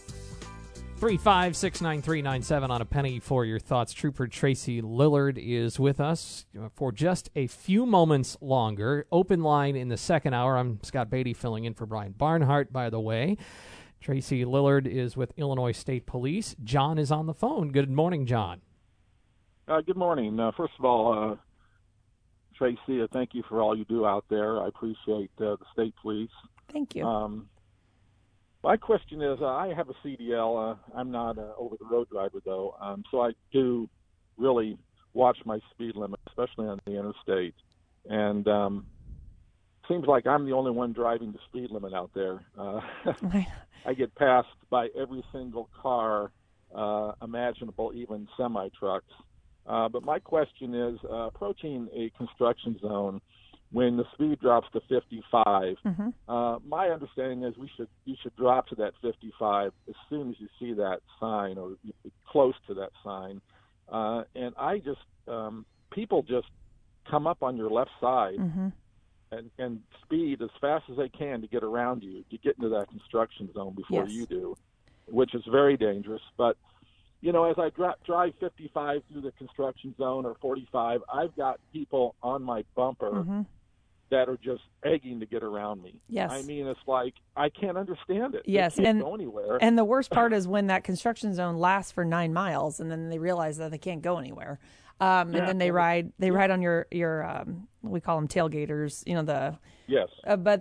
3569397 on A Penny for Your Thoughts. Trooper Tracy Lillard is with us for just a few moments longer. Open line in the second hour. I'm Scott Beatty filling in for Brian Barnhart, by the way. Tracy Lillard is with Illinois State Police. John is on the phone. Good morning, John. Good morning. First of all, Tracy, thank you for all you do out there. I appreciate the state police. Thank you. My question is, I have a CDL. I'm not an over-the-road driver, though, so I do really watch my speed limit, especially on the interstate. And seems like I'm the only one driving the speed limit out there. I get passed by every single car imaginable, even semi-trucks. But my question is, approaching a construction zone, when the speed drops to 55, my understanding is you should drop to that 55 as soon as you see that sign or close to that sign. And I just people just come up on your left side and speed as fast as they can to get around you, to get into that construction zone before you do, which is very dangerous. But you know, as I drive 55 through the construction zone or 45, I've got people on my bumper that are just egging to get around me. Yes. I mean, it's like, I can't understand it. Yes. They can't go anywhere. And the worst part is when that construction zone lasts for 9 miles and then they realize that they can't go anywhere. And then they ride on your we call them tailgaters, you know, Yes. But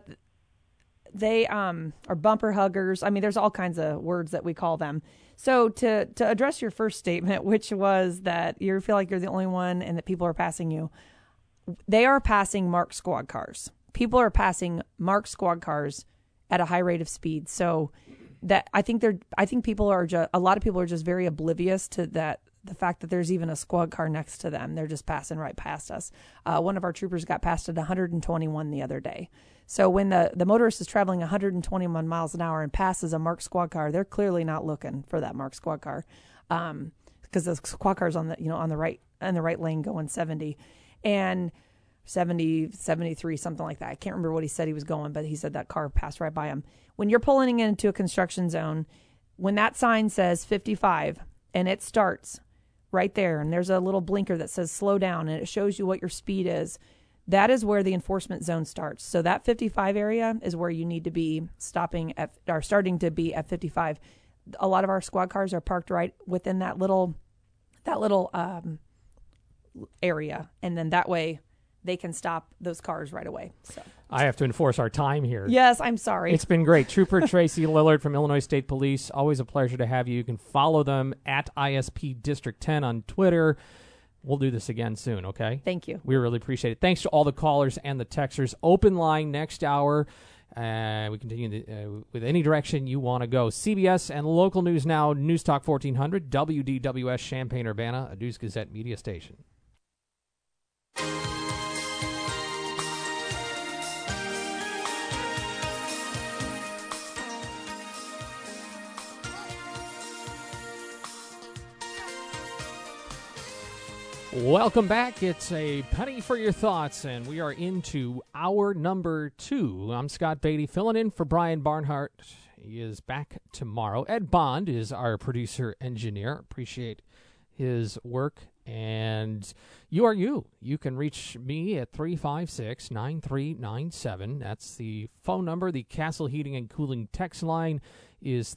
they are bumper huggers. I mean, there's all kinds of words that we call them. So to address your first statement, which was that you feel like you're the only one and that people are passing you, they are passing marked squad cars. People are passing marked squad cars at a high rate of speed. So that I think people are a lot of people are just very oblivious to that, the fact that there's even a squad car next to them. They're just passing right past us. One of our troopers got passed at 121 the other day. So when the motorist is traveling 121 miles an hour and passes a marked squad car, they're clearly not looking for that marked squad car, because the squad car's on the right lane going 70 and 70, 73, something like that. I can't remember what he said he was going, but he said that car passed right by him. When you're pulling into a construction zone, when that sign says 55 and it starts right there, and there's a little blinker that says slow down, and it shows you what your speed is, that is where the enforcement zone starts. So that 55 area is where you need to be starting to be at 55. A lot of our squad cars are parked right within that little area, and then that way they can stop those cars right away. So I have to enforce our time here. Yes, I'm sorry. It's been great. Trooper Tracy Lillard from Illinois State Police. Always a pleasure to have you. You can follow them at ISP District 10 on Twitter. We'll do this again soon, okay? Thank you. We really appreciate it. Thanks to all the callers and the texters. Open line next hour. We continue with any direction you want to go. CBS and local news now. News Talk 1400, WDWS Champaign-Urbana, a News-Gazette media station. Welcome back. It's A Penny for Your Thoughts, and we are into hour number 2. I'm Scott Beatty, filling in for Brian Barnhart He is back tomorrow. Ed Bond is our producer engineer. Appreciate his work. And you are you. You can reach me at 356-9397. That's the phone number. The Castle Heating and Cooling text line is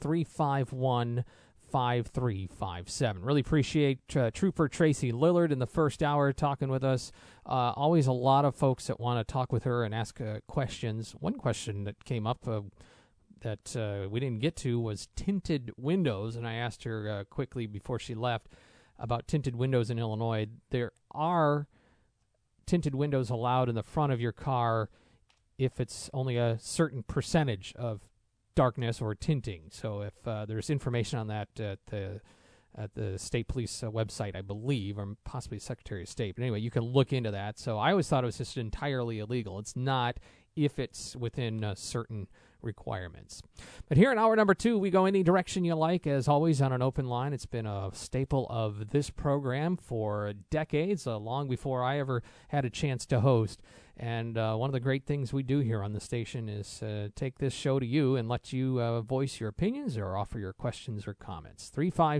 351-5357. Really appreciate Trooper Tracy Lillard in the first hour talking with us. Always a lot of folks that want to talk with her and ask questions. One question that came up that we didn't get to was tinted windows, and I asked her quickly before she left about tinted windows in Illinois. There are tinted windows allowed in the front of your car if it's only a certain percentage of darkness or tinting. So if there's information on that at the state police website, I believe, or possibly Secretary of State. But anyway, you can look into that. So I always thought it was just entirely illegal. It's not if it's within certain requirements. But here in hour number 2, we go any direction you like, as always, on an open line. It's been a staple of this program for decades, long before I ever had a chance to host. And one of the great things we do here on the station is take this show to you and let you voice your opinions or offer your questions or comments.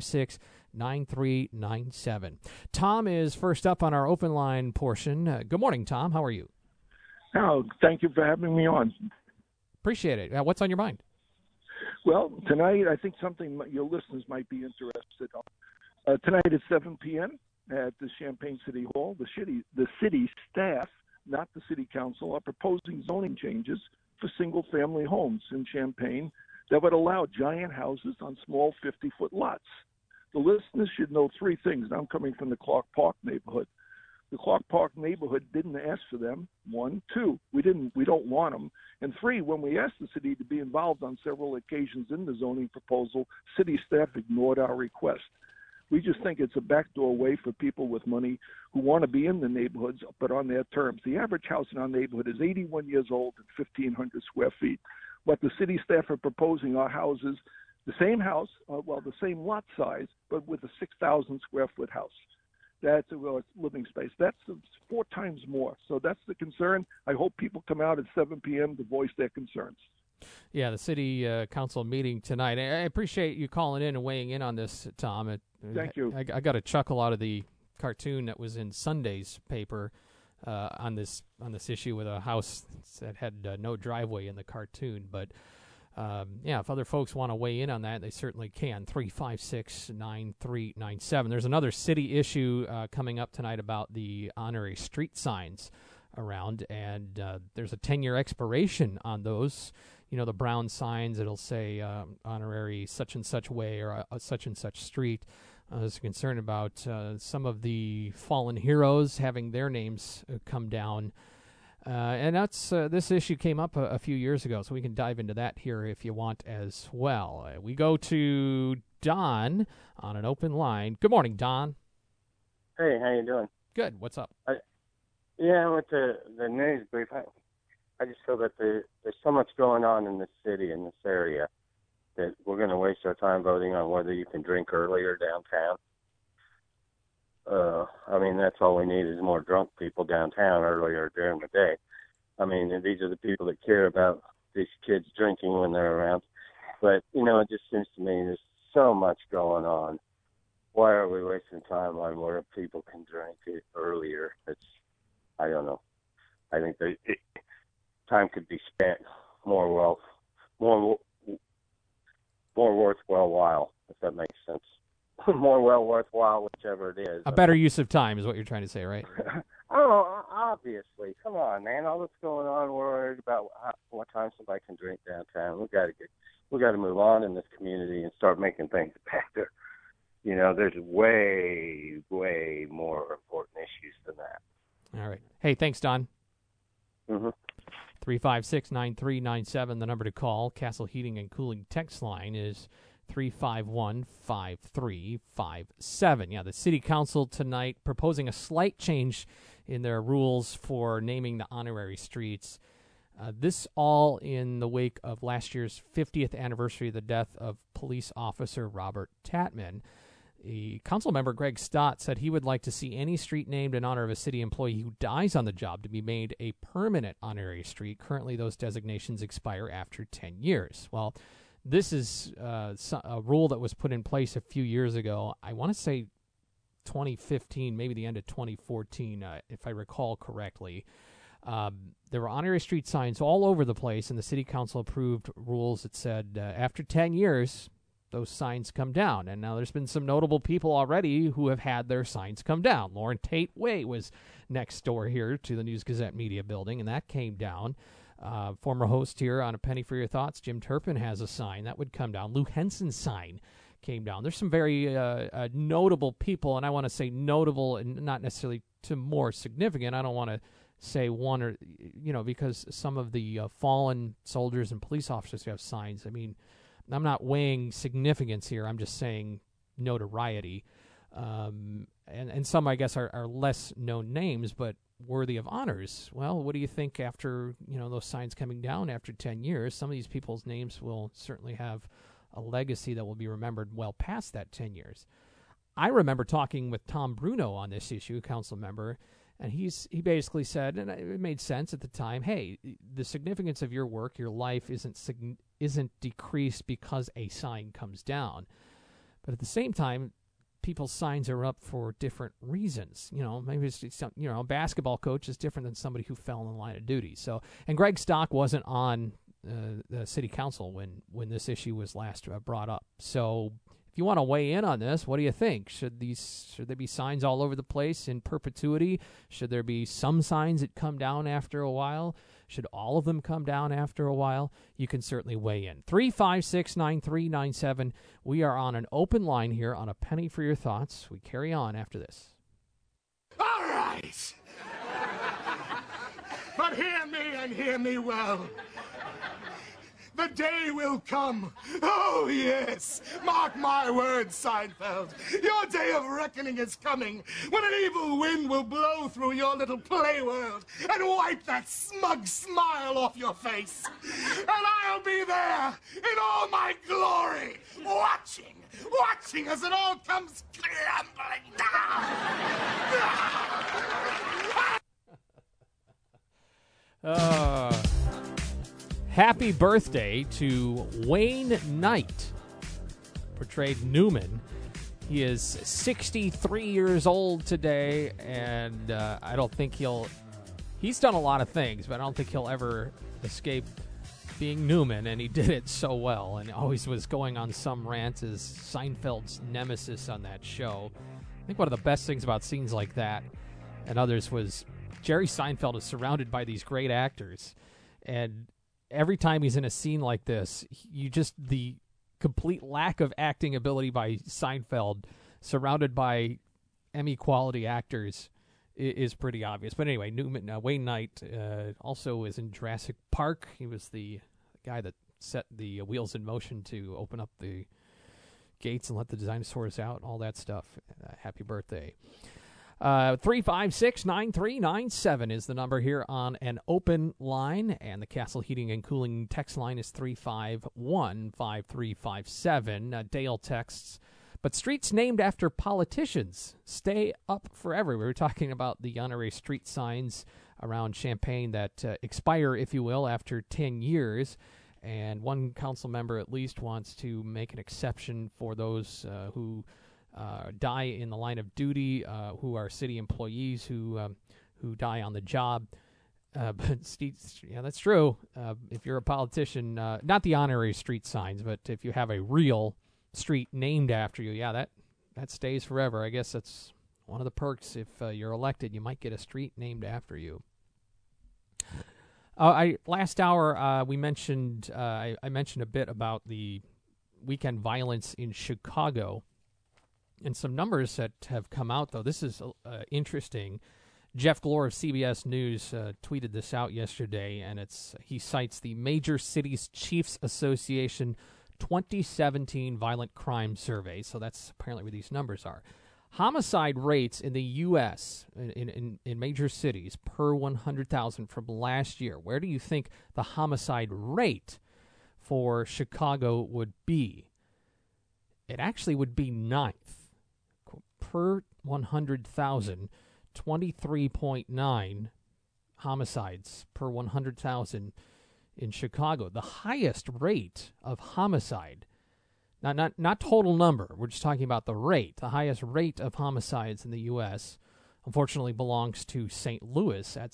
356-9397. Tom is first up on our open line portion. Good morning, Tom. How are you? Oh, thank you for having me on. Appreciate it. What's on your mind? Well, tonight I think something your listeners might be interested in. Tonight at 7 p.m. at the Champaign City Hall, the city staff, not the city council, are proposing zoning changes for single-family homes in Champaign that would allow giant houses on small 50-foot lots. The listeners should know 3 things. I'm coming from the Clark Park neighborhood. The Clark Park neighborhood didn't ask for them. 1, 2, we don't want them. And 3, when we asked the city to be involved on several occasions in the zoning proposal, city staff ignored our request. We just think it's a backdoor way for people with money who want to be in the neighborhoods, but on their terms. The average house in our neighborhood is 81 years old and 1,500 square feet. What the city staff are proposing are houses, the same house, the same lot size, but with a 6,000 square foot house. That's a living space. That's 4 times more. So that's the concern. I hope people come out at 7 p.m. to voice their concerns. Yeah, the city council meeting tonight. I appreciate you calling in and weighing in on this, Tom. Thank you. I got a chuckle out of the cartoon that was in Sunday's paper on this issue with a house that had no driveway in the cartoon. But if other folks want to weigh in on that, they certainly can. 356-9397. There's another city issue coming up tonight about the honorary street signs around, and there's a 10-year expiration on those. You know, the brown signs, it'll say honorary such and such way or such and such street. I was concerned about some of the fallen heroes having their names come down. And that's this issue came up a few years ago, so we can dive into that here if you want as well. We go to Don on an open line. Good morning, Don. Hey, how you doing? Good. What's up? With the news brief, I just feel that there's so much going on in this city, in this area, that we're going to waste our time voting on whether you can drink earlier downtown. That's all we need is more drunk people downtown earlier during the day. These are the people that care about these kids drinking when they're around. But, it just seems to me there's so much going on. Why are we wasting time on where people can drink it earlier? I don't know. I think time could be spent more worthwhile while, if that makes sense. More worthwhile, whichever it is. A better use of time is what you're trying to say, right? Obviously. Come on, man. All that's going on, we're worried about what time somebody can drink downtown. We got to move on in this community and start making things better. There's way, way more important issues than that. All right. Hey, thanks, Don. 356-9397, the number to call. Castle Heating and Cooling text line is 351-5357. Yeah, the city council tonight proposing a slight change in their rules for naming the honorary streets. This all in the wake of last year's 50th anniversary of the death of police officer Robert Tatman. The council member Greg Stott said he would like to see any street named in honor of a city employee who dies on the job to be made a permanent honorary street. Currently, those designations expire after 10 years. Well, This is a rule that was put in place a few years ago. I want to say 2015, maybe the end of 2014, if I recall correctly. There were honorary street signs all over the place, and the city council approved rules that said after 10 years, those signs come down. And now there's been some notable people already who have had their signs come down. Lauren Tate Way was next door here to the News-Gazette Media Building, and that came down. Former host here on A Penny for Your Thoughts, Jim Turpin, has a sign that would come down. Lou Henson's sign came down. There's some very notable people, and I want to say notable and not necessarily to more significant. I don't want to say one or, because some of the fallen soldiers and police officers who have signs, I mean, I'm not weighing significance here. I'm just saying notoriety. And some, I guess, are less known names, but worthy of honors. Well, what do you think after, those signs coming down after 10 years? Some of these people's names will certainly have a legacy that will be remembered well past that 10 years. I remember talking with Tom Bruno on this issue, a council member, and he basically said, and it made sense at the time, hey, the significance of your work, your life isn't decreased because a sign comes down. But at the same time, people's signs are up for different reasons. Maybe it's a basketball coach is different than somebody who fell in the line of duty. So, and Greg Stock wasn't on the city council when this issue was last brought up. So, if you want to weigh in on this, what do you think? Should there be signs all over the place in perpetuity? Should there be some signs that come down after a while? Should all of them come down after a while? You can certainly weigh in. 356-9397. We are on an open line here on A Penny for Your Thoughts. We carry on after this. All right. But hear me and hear me well. The day will come. Oh, yes. Mark my words, Seinfeld. Your day of reckoning is coming when an evil wind will blow through your little play world and wipe that smug smile off your face. And I'll be there in all my glory, watching as it all comes crumbling down. Happy birthday to Wayne Knight, portrayed Newman. He is 63 years old today, and I don't think he's done a lot of things, but I don't think he'll ever escape being Newman, and he did it so well, and always was going on some rant as Seinfeld's nemesis on that show. I think one of the best things about scenes like that and others was Jerry Seinfeld is surrounded by these great actors, and every time he's in a scene like this, the complete lack of acting ability by Seinfeld, surrounded by Emmy-quality actors, is pretty obvious. But anyway, Wayne Knight also is in Jurassic Park. He was the guy that set the wheels in motion to open up the gates and let the dinosaurs out, all that stuff. Happy birthday. 356-9397 is the number here on an open line, and the Castle Heating and Cooling text line is 351-5357. Dale texts, but streets named after politicians stay up forever. We were talking about the honorary street signs around Champaign that expire, if you will, after 10 years, and one council member at least wants to make an exception for those who die in the line of duty, who are city employees who die on the job. But yeah, that's true. If you're a politician, not the honorary street signs, but if you have a real street named after you, yeah, that stays forever. I guess that's one of the perks. If you're elected, you might get a street named after you. Last hour we mentioned I mentioned a bit about the weekend violence in Chicago. And some numbers that have come out, though. This is interesting. Jeff Glor of CBS News tweeted this out yesterday, and he cites the Major Cities Chiefs Association 2017 Violent Crime Survey. So that's apparently where these numbers are. Homicide rates in the U.S. in major cities per 100,000 from last year. Where do you think the homicide rate for Chicago would be? It actually would be 9th. Per 100,000, 23.9 homicides per 100,000 in Chicago. The highest rate of homicide, not total number, we're just talking about the rate. The highest rate of homicides in the U.S., unfortunately, belongs to St. Louis at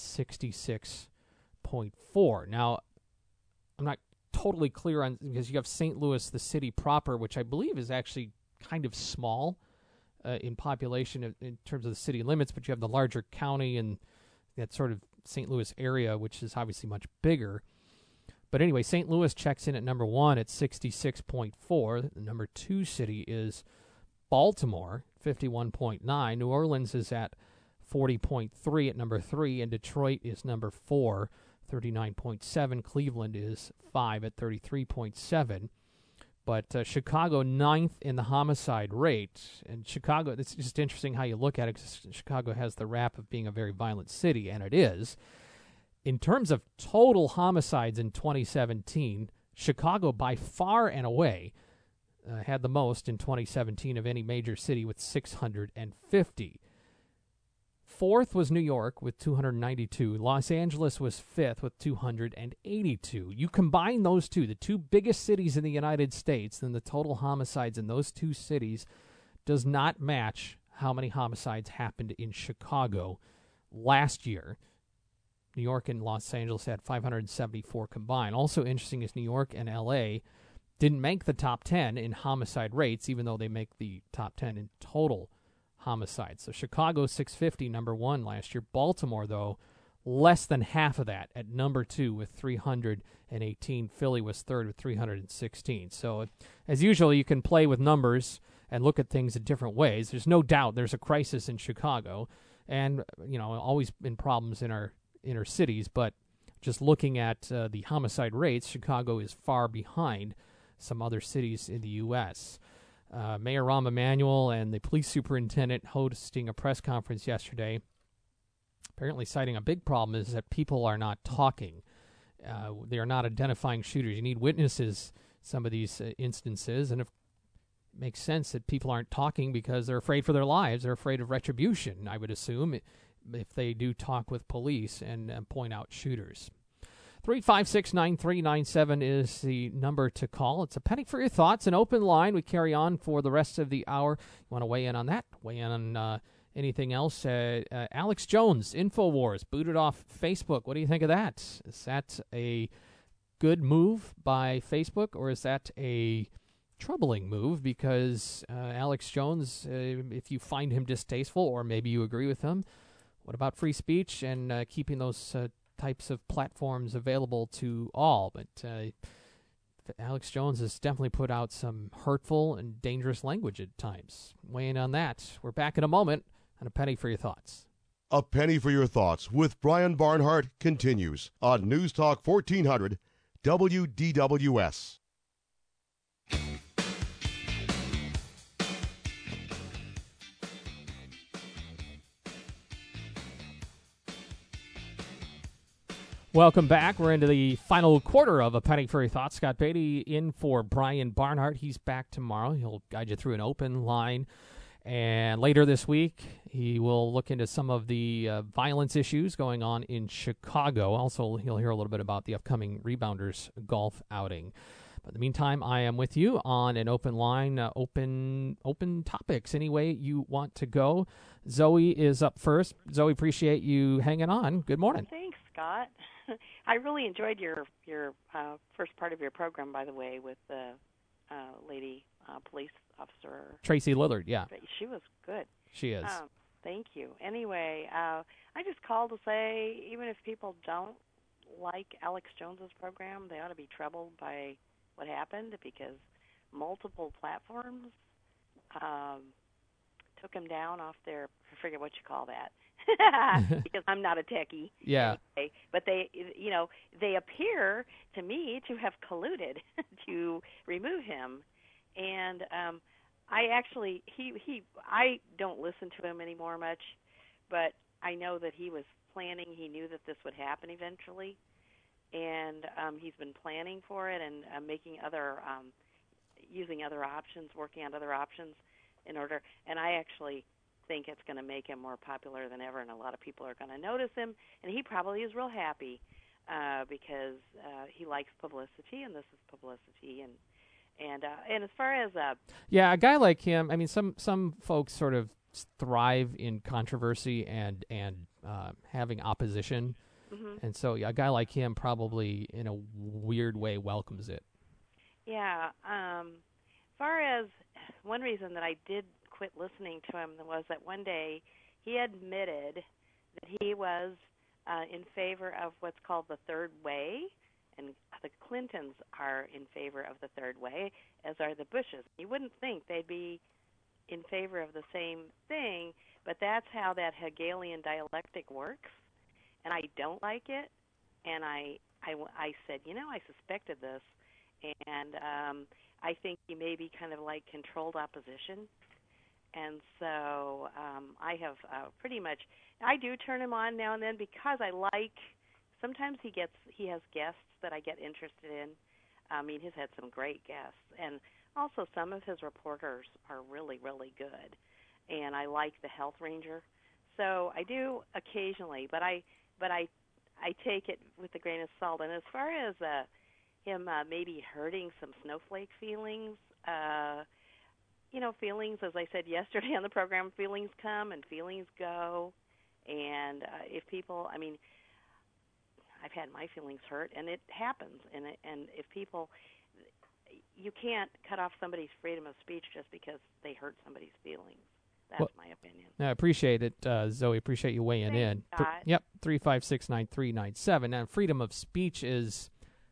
66.4. Now, I'm not totally clear on, because you have St. Louis, the city proper, which I believe is actually kind of small in population in terms of the city limits, but you have the larger county and that sort of St. Louis area, which is obviously much bigger. But anyway, St. Louis checks in at number 1 at 66.4. The number 2 city is Baltimore, 51.9. New Orleans is at 40.3 at number 3, and Detroit is number 4, 39.7. Cleveland is 5 at 33.7. But Chicago, 9th in the homicide rate. And Chicago, it's just interesting how you look at it, because Chicago has the rap of being a very violent city, and it is. In terms of total homicides in 2017, Chicago by far and away had the most in 2017 of any major city with 650. 4th was New York with 292. Los Angeles was 5th with 282. You combine those two, the two biggest cities in the United States, then the total homicides in those two cities does not match how many homicides happened in Chicago last year. New York and Los Angeles had 574 combined. Also interesting is New York and L.A. didn't make the top 10 in homicide rates, even though they make the top 10 in total homicides. So Chicago, 650, number 1 last year. Baltimore, though, less than half of that at number 2 with 318. Philly was 3rd with 316. So as usual, you can play with numbers and look at things in different ways. There's no doubt there's a crisis in Chicago, and always been problems in our inner cities, but just looking at the homicide rates, Chicago is far behind some other cities in the U.S. Mayor Rahm Emanuel and the police superintendent hosting a press conference yesterday, apparently citing a big problem is that people are not talking. They are not identifying shooters. You need witnesses some of these instances, and it makes sense that people aren't talking because they're afraid for their lives. They're afraid of retribution, I would assume, if they do talk with police and point out shooters. 356-9397 is the number to call. It's a penny for your thoughts, an open line. We carry on for the rest of the hour. You want to weigh in on that? Weigh in on anything else? Alex Jones, InfoWars, booted off Facebook. What do you think of that? Is that a good move by Facebook, or is that a troubling move? Because Alex Jones, if you find him distasteful, or maybe you agree with him, what about free speech and keeping those types of platforms available to all? But Alex Jones has definitely put out some hurtful and dangerous language at times. Weighing on that, we're back in a moment on A Penny for Your Thoughts. A Penny for Your Thoughts with Brian Barnhart continues on News Talk 1400 WDWS. Welcome back. We're into the final quarter of A Penny for Your Thoughts. Scott Beatty in for Brian Barnhart. He's back tomorrow. He'll guide you through an open line. And later this week, he will look into some of the violence issues going on in Chicago. Also, he'll hear a little bit about the upcoming Rebounders golf outing. But in the meantime, I am with you on an open line, open topics, any way you want to go. Zoe is up first. Zoe, appreciate you hanging on. Good morning. Thanks, Scott. I really enjoyed your first part of your program, by the way, with the lady police officer. Tracy Lillard, yeah. She was good. She is. Thank you. Anyway, I just called to say, even if people don't like Alex Jones's program, they ought to be troubled by what happened, because multiple platforms took him down off their, I forget what you call that, because I'm not a techie. Yeah. Anyway, but they appear to me to have colluded to remove him, and I don't listen to him anymore much, but I know that he was planning. He knew that this would happen eventually, and he's been planning for it and making using other options, working on other options in order. And I actually think it's going to make him more popular than ever, and a lot of people are going to notice him, and he probably is real happy. because he likes publicity, and this is publicity. And as far as yeah, a guy like him, I mean, some folks sort of thrive in controversy and having opposition, and so a guy like him probably, in a weird way, welcomes it. Yeah. As far as one reason that I did quit listening to him was that one day he admitted that he was in favor of what's called the third way, and the Clintons are in favor of the third way, as are the Bushes. You wouldn't think they'd be in favor of the same thing, but that's how that Hegelian dialectic works, and I don't like it. And I said, I suspected this, and I think he may be kind of like controlled opposition. And so I have pretty much, I do turn him on now and then because I like, sometimes he has guests that I get interested in. I mean, he's had some great guests. And also some of his reporters are really, really good. And I like the health ranger. So I do occasionally, but I take it with a grain of salt. And as far as him maybe hurting some snowflake feelings, feelings, as I said yesterday on the program, feelings come and feelings go. And if people, I mean, I've had my feelings hurt, and it happens. And if people, you can't cut off somebody's freedom of speech just because they hurt somebody's feelings. That's my opinion. I appreciate it, Zoe. Appreciate you weighing in. Scott. Yep, 356-9397. Now, freedom of speech is,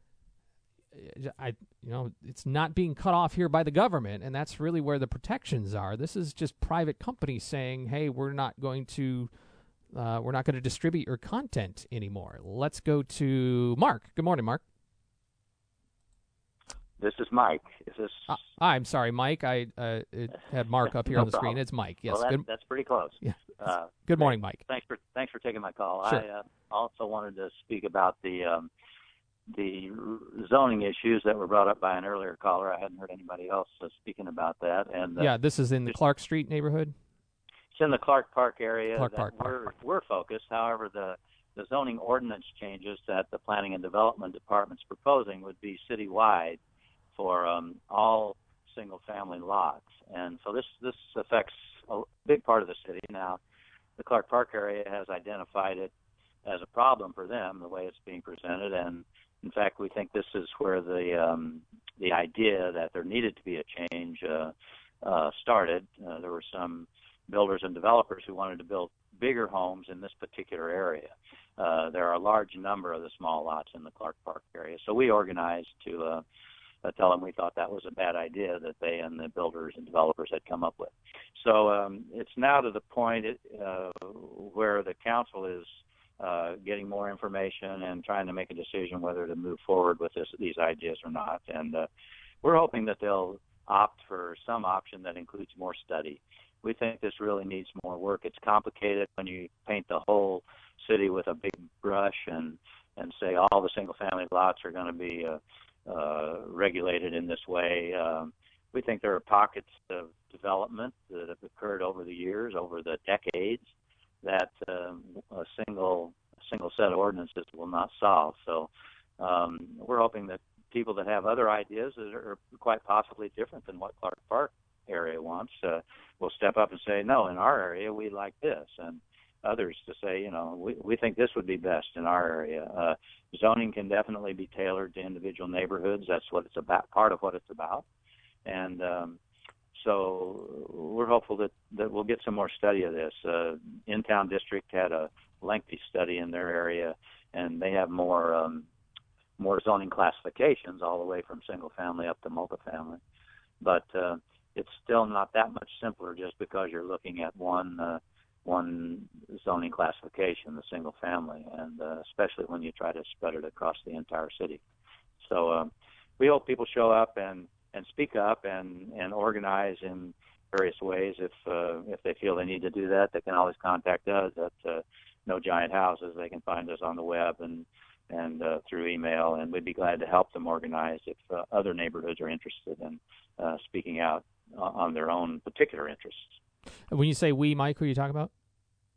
it's not being cut off here by the government, and that's really where the protections are. This is just private companies saying, "Hey, we're not going to distribute your content anymore." Let's go to Mark. Good morning, Mark. This is Mike. Is this? I'm sorry, Mike. I had Mark up here on the screen. It's Mike. Yes. Well, that's pretty close. Yeah. Good morning, Mike. Thanks for taking my call. Sure. I also wanted to speak about the zoning issues that were brought up by an earlier caller. I hadn't heard anybody else speaking about that. And yeah, this is in the Clark Street neighborhood. It's in the Clark Park area. Clark Park. We're focused. However, the zoning ordinance changes that the Planning and Development Department's proposing would be citywide for all single-family lots, and so this affects a big part of the city. Now, the Clark Park area has identified it as a problem for them, the way it's being presented, and in fact, we think this is where the idea that there needed to be a change started. There were some builders and developers who wanted to build bigger homes in this particular area. There are a large number of the small lots in the Clark Park area, so we organized to tell them we thought that was a bad idea that they and the builders and developers had come up with. So it's now to the point where the council is getting more information and trying to make a decision whether to move forward with these ideas or not. And we're hoping that they'll opt for some option that includes more study. We think this really needs more work. It's complicated when you paint the whole city with a big brush and say all the single-family lots are going to be regulated in this way. We think there are pockets of development that have occurred over the years, over the decades, that a single set of ordinances will not solve. So we're hoping that people that have other ideas that are quite possibly different than what Clark Park area wants will step up and say, no, in our area we like this, and others to say, we think this would be best in our area. Zoning can definitely be tailored to individual neighborhoods. That's what it's about, part of what it's about. And so we're hopeful that we'll get some more study of this. In-Town District had a lengthy study in their area, and they have more zoning classifications all the way from single-family up to multifamily. But it's still not that much simpler just because you're looking at one zoning classification, the single family, and especially when you try to spread it across the entire city. So we hope people show up and speak up and organize in various ways. If they feel they need to do that, they can always contact us at No Giant Houses. They can find us on the web and through email, and we'd be glad to help them organize if other neighborhoods are interested in speaking out on their own particular interests. When you say we, Mike, who are you talking about?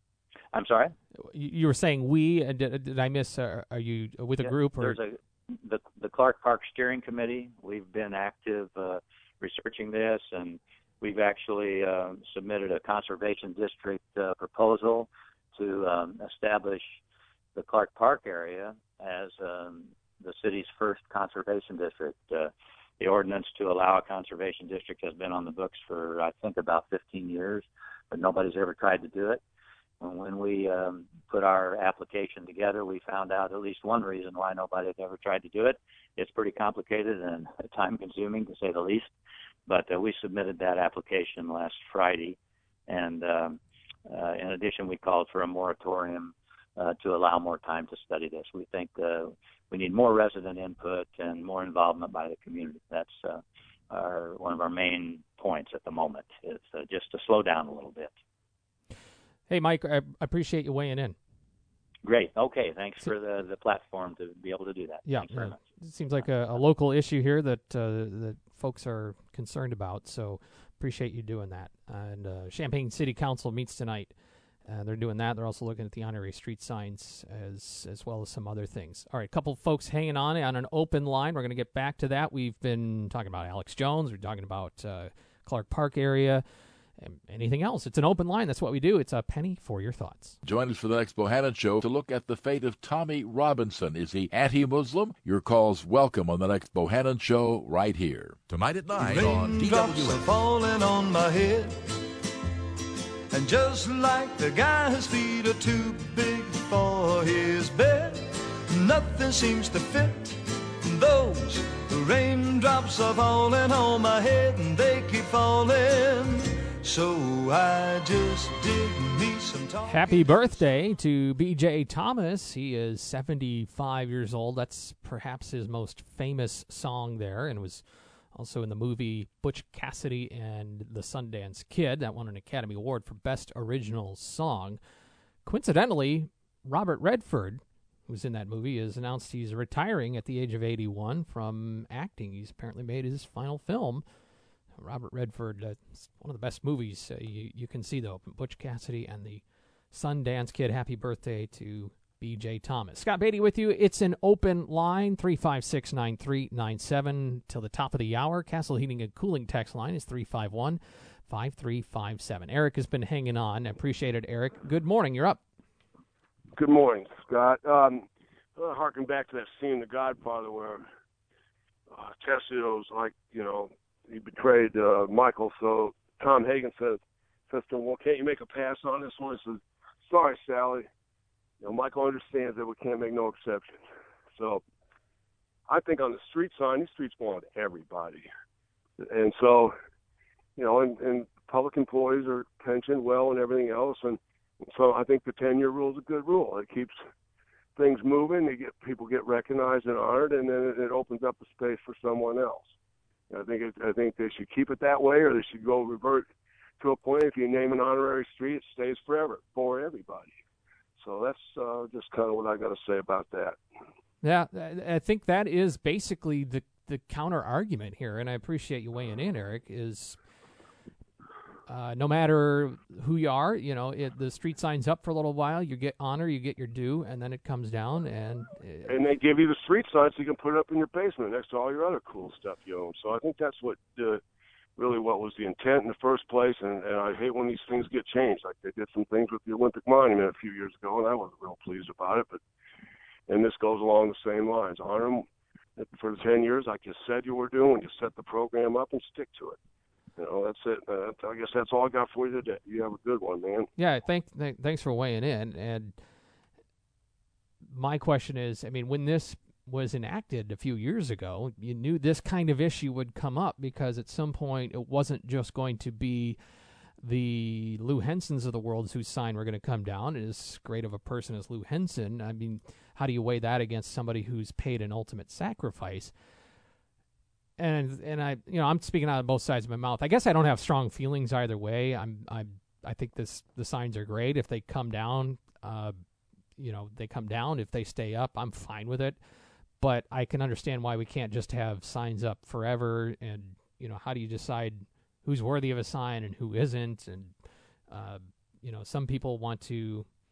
I'm sorry? You were saying we. Did I miss? Are you with a group? Or? There's the Clark Park Steering Committee. We've been active researching this, and we've actually submitted a conservation district proposal to establish the Clark Park area as the city's first conservation district. The ordinance to allow a conservation district has been on the books for, I think, about 15 years, but nobody's ever tried to do it. And when we put our application together, we found out at least one reason why nobody had ever tried to do it. It's pretty complicated and time-consuming, to say the least. But we submitted that application last Friday, and in addition, we called for a moratorium to allow more time to study this. We think we need more resident input and more involvement by the community. That's one of our main points at the moment, is just to slow down a little bit. Hey, Mike, I appreciate you weighing in. Great. Okay. Thanks for the platform to be able to do that. Yeah. Thanks very much. It seems like a local issue here that folks are concerned about, so appreciate you doing that. And Champaign City Council meets tonight. They're doing that. They're also looking at the honorary street signs as well as some other things. All right, a couple folks hanging on an open line. We're going to get back to that. We've been talking about Alex Jones. We're talking about Clark Park area. Anything else? It's an open line. That's what we do. It's a penny for your thoughts. Join us for the next Bohannon Show to look at the fate of Tommy Robinson. Is he anti-Muslim? Your call's welcome on the next Bohannon Show right here. Tonight at 9 on Raindrops are falling on my head, and just like the guy whose feet are too big for his bed, nothing seems to fit. Those raindrops are falling on my head, and they keep falling. So I just did me some talking. Happy birthday to B.J. Thomas. He is 75 years old. That's perhaps his most famous song there, and was also in the movie Butch Cassidy and the Sundance Kid. That won an Academy Award for Best Original Song. Coincidentally, Robert Redford, who's in that movie, has announced he's retiring at the age of 81 from acting. He's apparently made his final film. Robert Redford, one of the best movies you can see, though, Butch Cassidy and the Sundance Kid. Happy birthday to B.J. Thomas. Scott Beatty with you. It's an open line, 356-9397 till the top of the hour. Castle Heating and Cooling text line is 351-5357. Eric has been hanging on. I appreciate it, Eric. Good morning. You're up. Good morning, Scott. Harking back to that scene in The Godfather where Tessito's like, he betrayed Michael. So Tom Hagen says to him, well, can't you make a pass on this one? He says, sorry, Sally. Michael understands that we can't make no exception. So I think on the street sign, these streets belong to everybody. And so, and public employees are pensioned well and everything else. And so I think the 10-year rule is a good rule. It keeps things moving. People get recognized and honored, and then it opens up a space for someone else. I think they should keep it that way, or they should go revert to a point. If you name an honorary street, it stays forever for everybody. So that's just kind of what I got to say about that. Yeah, I think that is basically the counter argument here, and I appreciate you weighing in, Eric. Is no matter who you are, the street sign's up for a little while. You get honor, you get your due, and then it comes down, and they give you the street sign so you can put it up in your basement next to all your other cool stuff you own. So I think that's what really what was the intent in the first place, and I hate when these things get changed. Like they did some things with the Olympic Monument a few years ago, and I wasn't real pleased about it. And this goes along the same lines. Honor them for the 10 years, like you said you were doing. You set the program up and stick to it. That's it. I guess that's all I got for you today. You have a good one, man. Yeah, thanks for weighing in. And my question is, when this was enacted a few years ago, you knew this kind of issue would come up because at some point it wasn't just going to be the Lou Hensons of the world whose sign were going to come down. As great of a person as Lou Henson, how do you weigh that against somebody who's paid an ultimate sacrifice? And I'm speaking out of both sides of my mouth. I guess I don't have strong feelings either way. I think the signs are great. If they come down, they come down. If they stay up, I'm fine with it. But I can understand why we can't just have signs up forever. And how do you decide who's worthy of a sign and who isn't? And some people want to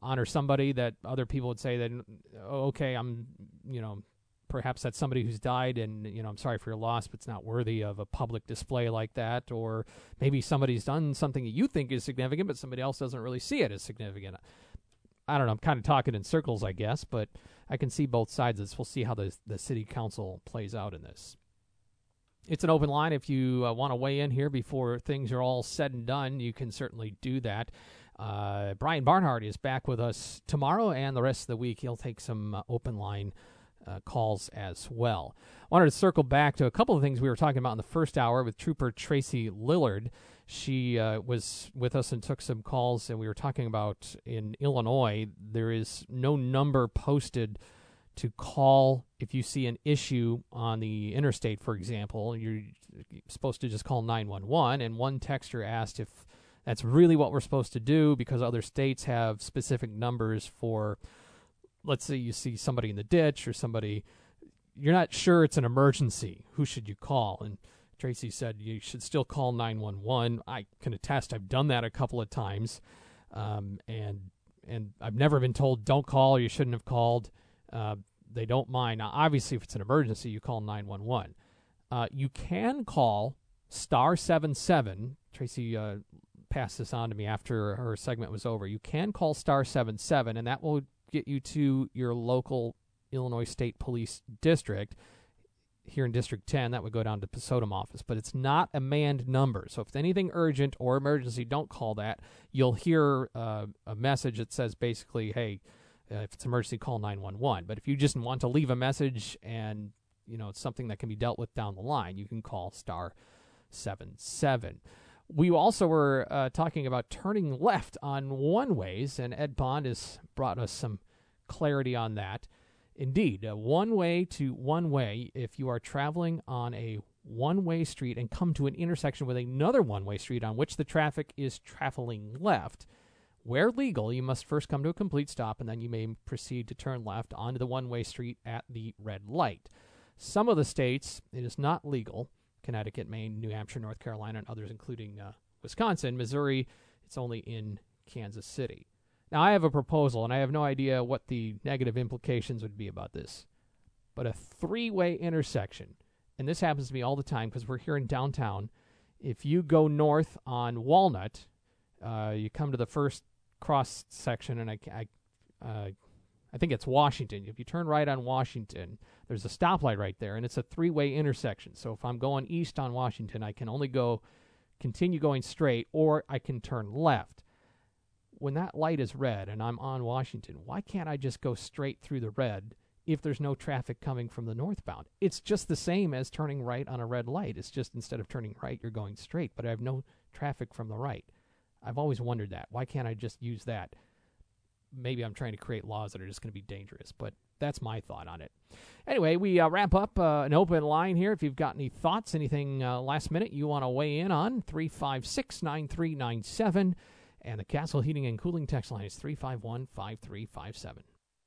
honor somebody that other people would say that, okay, I'm, perhaps that's somebody who's died and, I'm sorry for your loss, but it's not worthy of a public display like that. Or maybe somebody's done something that you think is significant, but somebody else doesn't really see it as significant. I don't know. I'm kind of talking in circles, I guess, but I can see both sides of this. We'll see how the city council plays out in this. It's an open line. If you want to weigh in here before things are all said and done, you can certainly do that. Brian Barnhart is back with us tomorrow and the rest of the week. He'll take some open line calls as well. I wanted to circle back to a couple of things we were talking about in the first hour with Trooper Tracy Lillard. She was with us and took some calls, and we were talking about in Illinois, there is no number posted to call if you see an issue on the interstate, for example. You're supposed to just call 911, and one texter asked if that's really what we're supposed to do because other states have specific numbers for, let's say you see somebody in the ditch or somebody, you're not sure it's an emergency. Who should you call? And Tracy said you should still call 911. I can attest I've done that a couple of times, and I've never been told don't call or you shouldn't have called. They don't mind. Now, obviously, if it's an emergency, you call 911. You can call *77. Tracy passed this on to me after her segment was over. You can call *77, and that will get you to your local Illinois State Police District. Here in District 10, that would go down to the Posodum office, but it's not a manned number. So if it's anything urgent or emergency, don't call that. You'll hear a message that says basically, hey, if it's emergency, call 911. But if you just want to leave a message and, it's something that can be dealt with down the line, you can call *77. We also were talking about turning left on one-ways, and Ed Bond has brought us some clarity on that. Indeed, one-way to one-way, if you are traveling on a one-way street and come to an intersection with another one-way street on which the traffic is traveling left, where legal, you must first come to a complete stop, and then you may proceed to turn left onto the one-way street at the red light. Some of the states, it is not legal. Connecticut, Maine, New Hampshire, North Carolina, and others, including Wisconsin. Missouri, it's only in Kansas City. Now, I have a proposal, and I have no idea what the negative implications would be about this, but a three-way intersection, and this happens to me all the time because we're here in downtown. If you go north on Walnut, you come to the first cross section, and I think it's Washington. If you turn right on Washington, there's a stoplight right there, and it's a three-way intersection. So if I'm going east on Washington, I can only continue going straight, or I can turn left. When that light is red and I'm on Washington, why can't I just go straight through the red if there's no traffic coming from the northbound? It's just the same as turning right on a red light. It's just instead of turning right, you're going straight, but I have no traffic from the right. I've always wondered that. Why can't I just use that? Maybe I'm trying to create laws that are just going to be dangerous, but that's my thought on it. Anyway, we wrap up an open line here. If you've got any thoughts, anything last minute you want to weigh in on, 356-9397. And the Castle Heating and Cooling text line is 351-5357.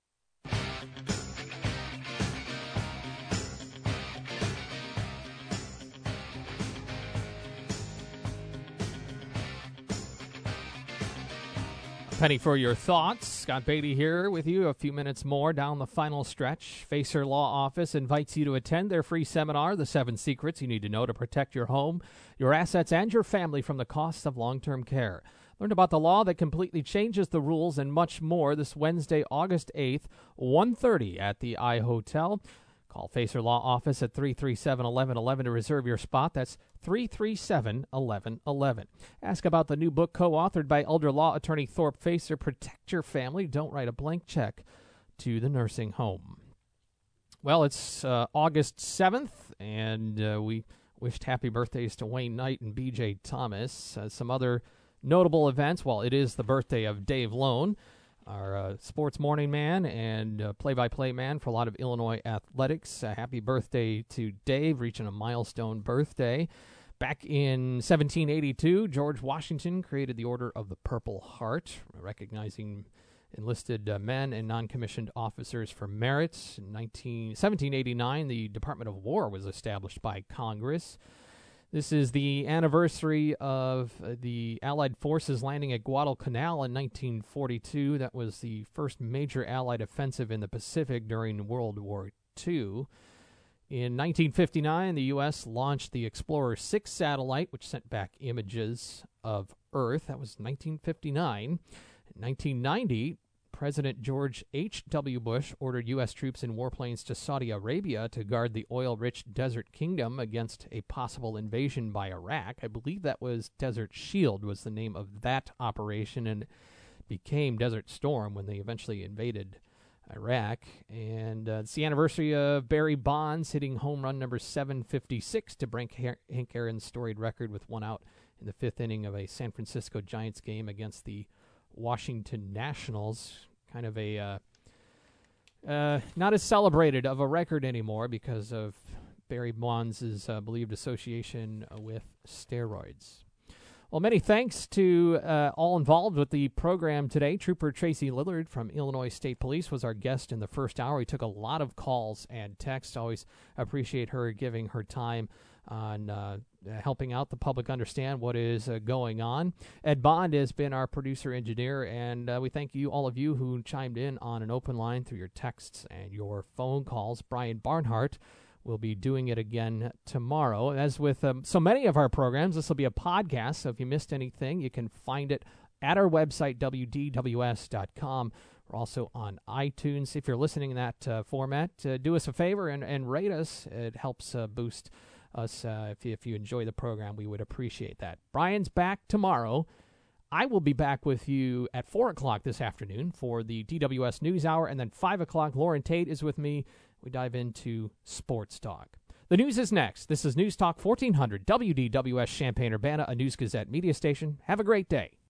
Penny for your thoughts. Scott Beatty here with you. A few minutes more down the final stretch. Facer Law Office invites you to attend their free seminar, The 7 Secrets You Need to Know to Protect Your Home, Your Assets, and Your Family from the Costs of Long-Term Care. Learn about the law that completely changes the rules and much more this Wednesday, August 8th, 1:30 at the iHotel. Call Facer Law Office at 337-1111 to reserve your spot. That's 337-1111. Ask about the new book co-authored by elder law attorney Thorpe Facer, Protect Your Family. Don't write a blank check to the nursing home. Well, it's August 7th, and we wished happy birthdays to Wayne Knight and B.J. Thomas. Some other notable events. Well, it is the birthday of Dave Lone, our sports morning man and play-by-play man for a lot of Illinois athletics. Happy birthday to Dave, reaching a milestone birthday. Back in 1782, George Washington created the Order of the Purple Heart, recognizing enlisted men and non-commissioned officers for merit. In 1789, the Department of War was established by Congress. This is the anniversary of the Allied forces landing at Guadalcanal in 1942. That was the first major Allied offensive in the Pacific during World War II. In 1959, the U.S. launched the Explorer 6 satellite, which sent back images of Earth. That was 1959. In 1990, President George H.W. Bush ordered U.S. troops in warplanes to Saudi Arabia to guard the oil-rich Desert Kingdom against a possible invasion by Iraq. I believe that was Desert Shield was the name of that operation, and became Desert Storm when they eventually invaded Iraq. And it's the anniversary of Barry Bonds hitting home run number 756 to break Hank Aaron's storied record with one out in the fifth inning of a San Francisco Giants game against the Washington Nationals. Kind of a not as celebrated of a record anymore because of Barry Bonds' believed association with steroids. Well, many thanks to all involved with the program today. Trooper Tracy Lillard from Illinois State Police was our guest in the first hour. We took a lot of calls and texts. Always appreciate her giving her time on helping out the public understand what is going on. Ed Bond has been our producer-engineer, and we thank you, all of you who chimed in on an open line through your texts and your phone calls. Brian Barnhart will be doing it again tomorrow. As with so many of our programs, this will be a podcast, so if you missed anything, you can find it at our website, WDWS.com. We're also on iTunes. If you're listening in that format, do us a favor and rate us. It helps boost us. If you enjoy the program, we would appreciate that. Brian's back tomorrow. I will be back with you at 4 o'clock this afternoon for the DWS News Hour, and then 5 o'clock, Lauren Tate is with me. We dive into sports talk. The news is next. This is News Talk 1400 WDWS Champaign-Urbana, a News Gazette media station. Have a great day.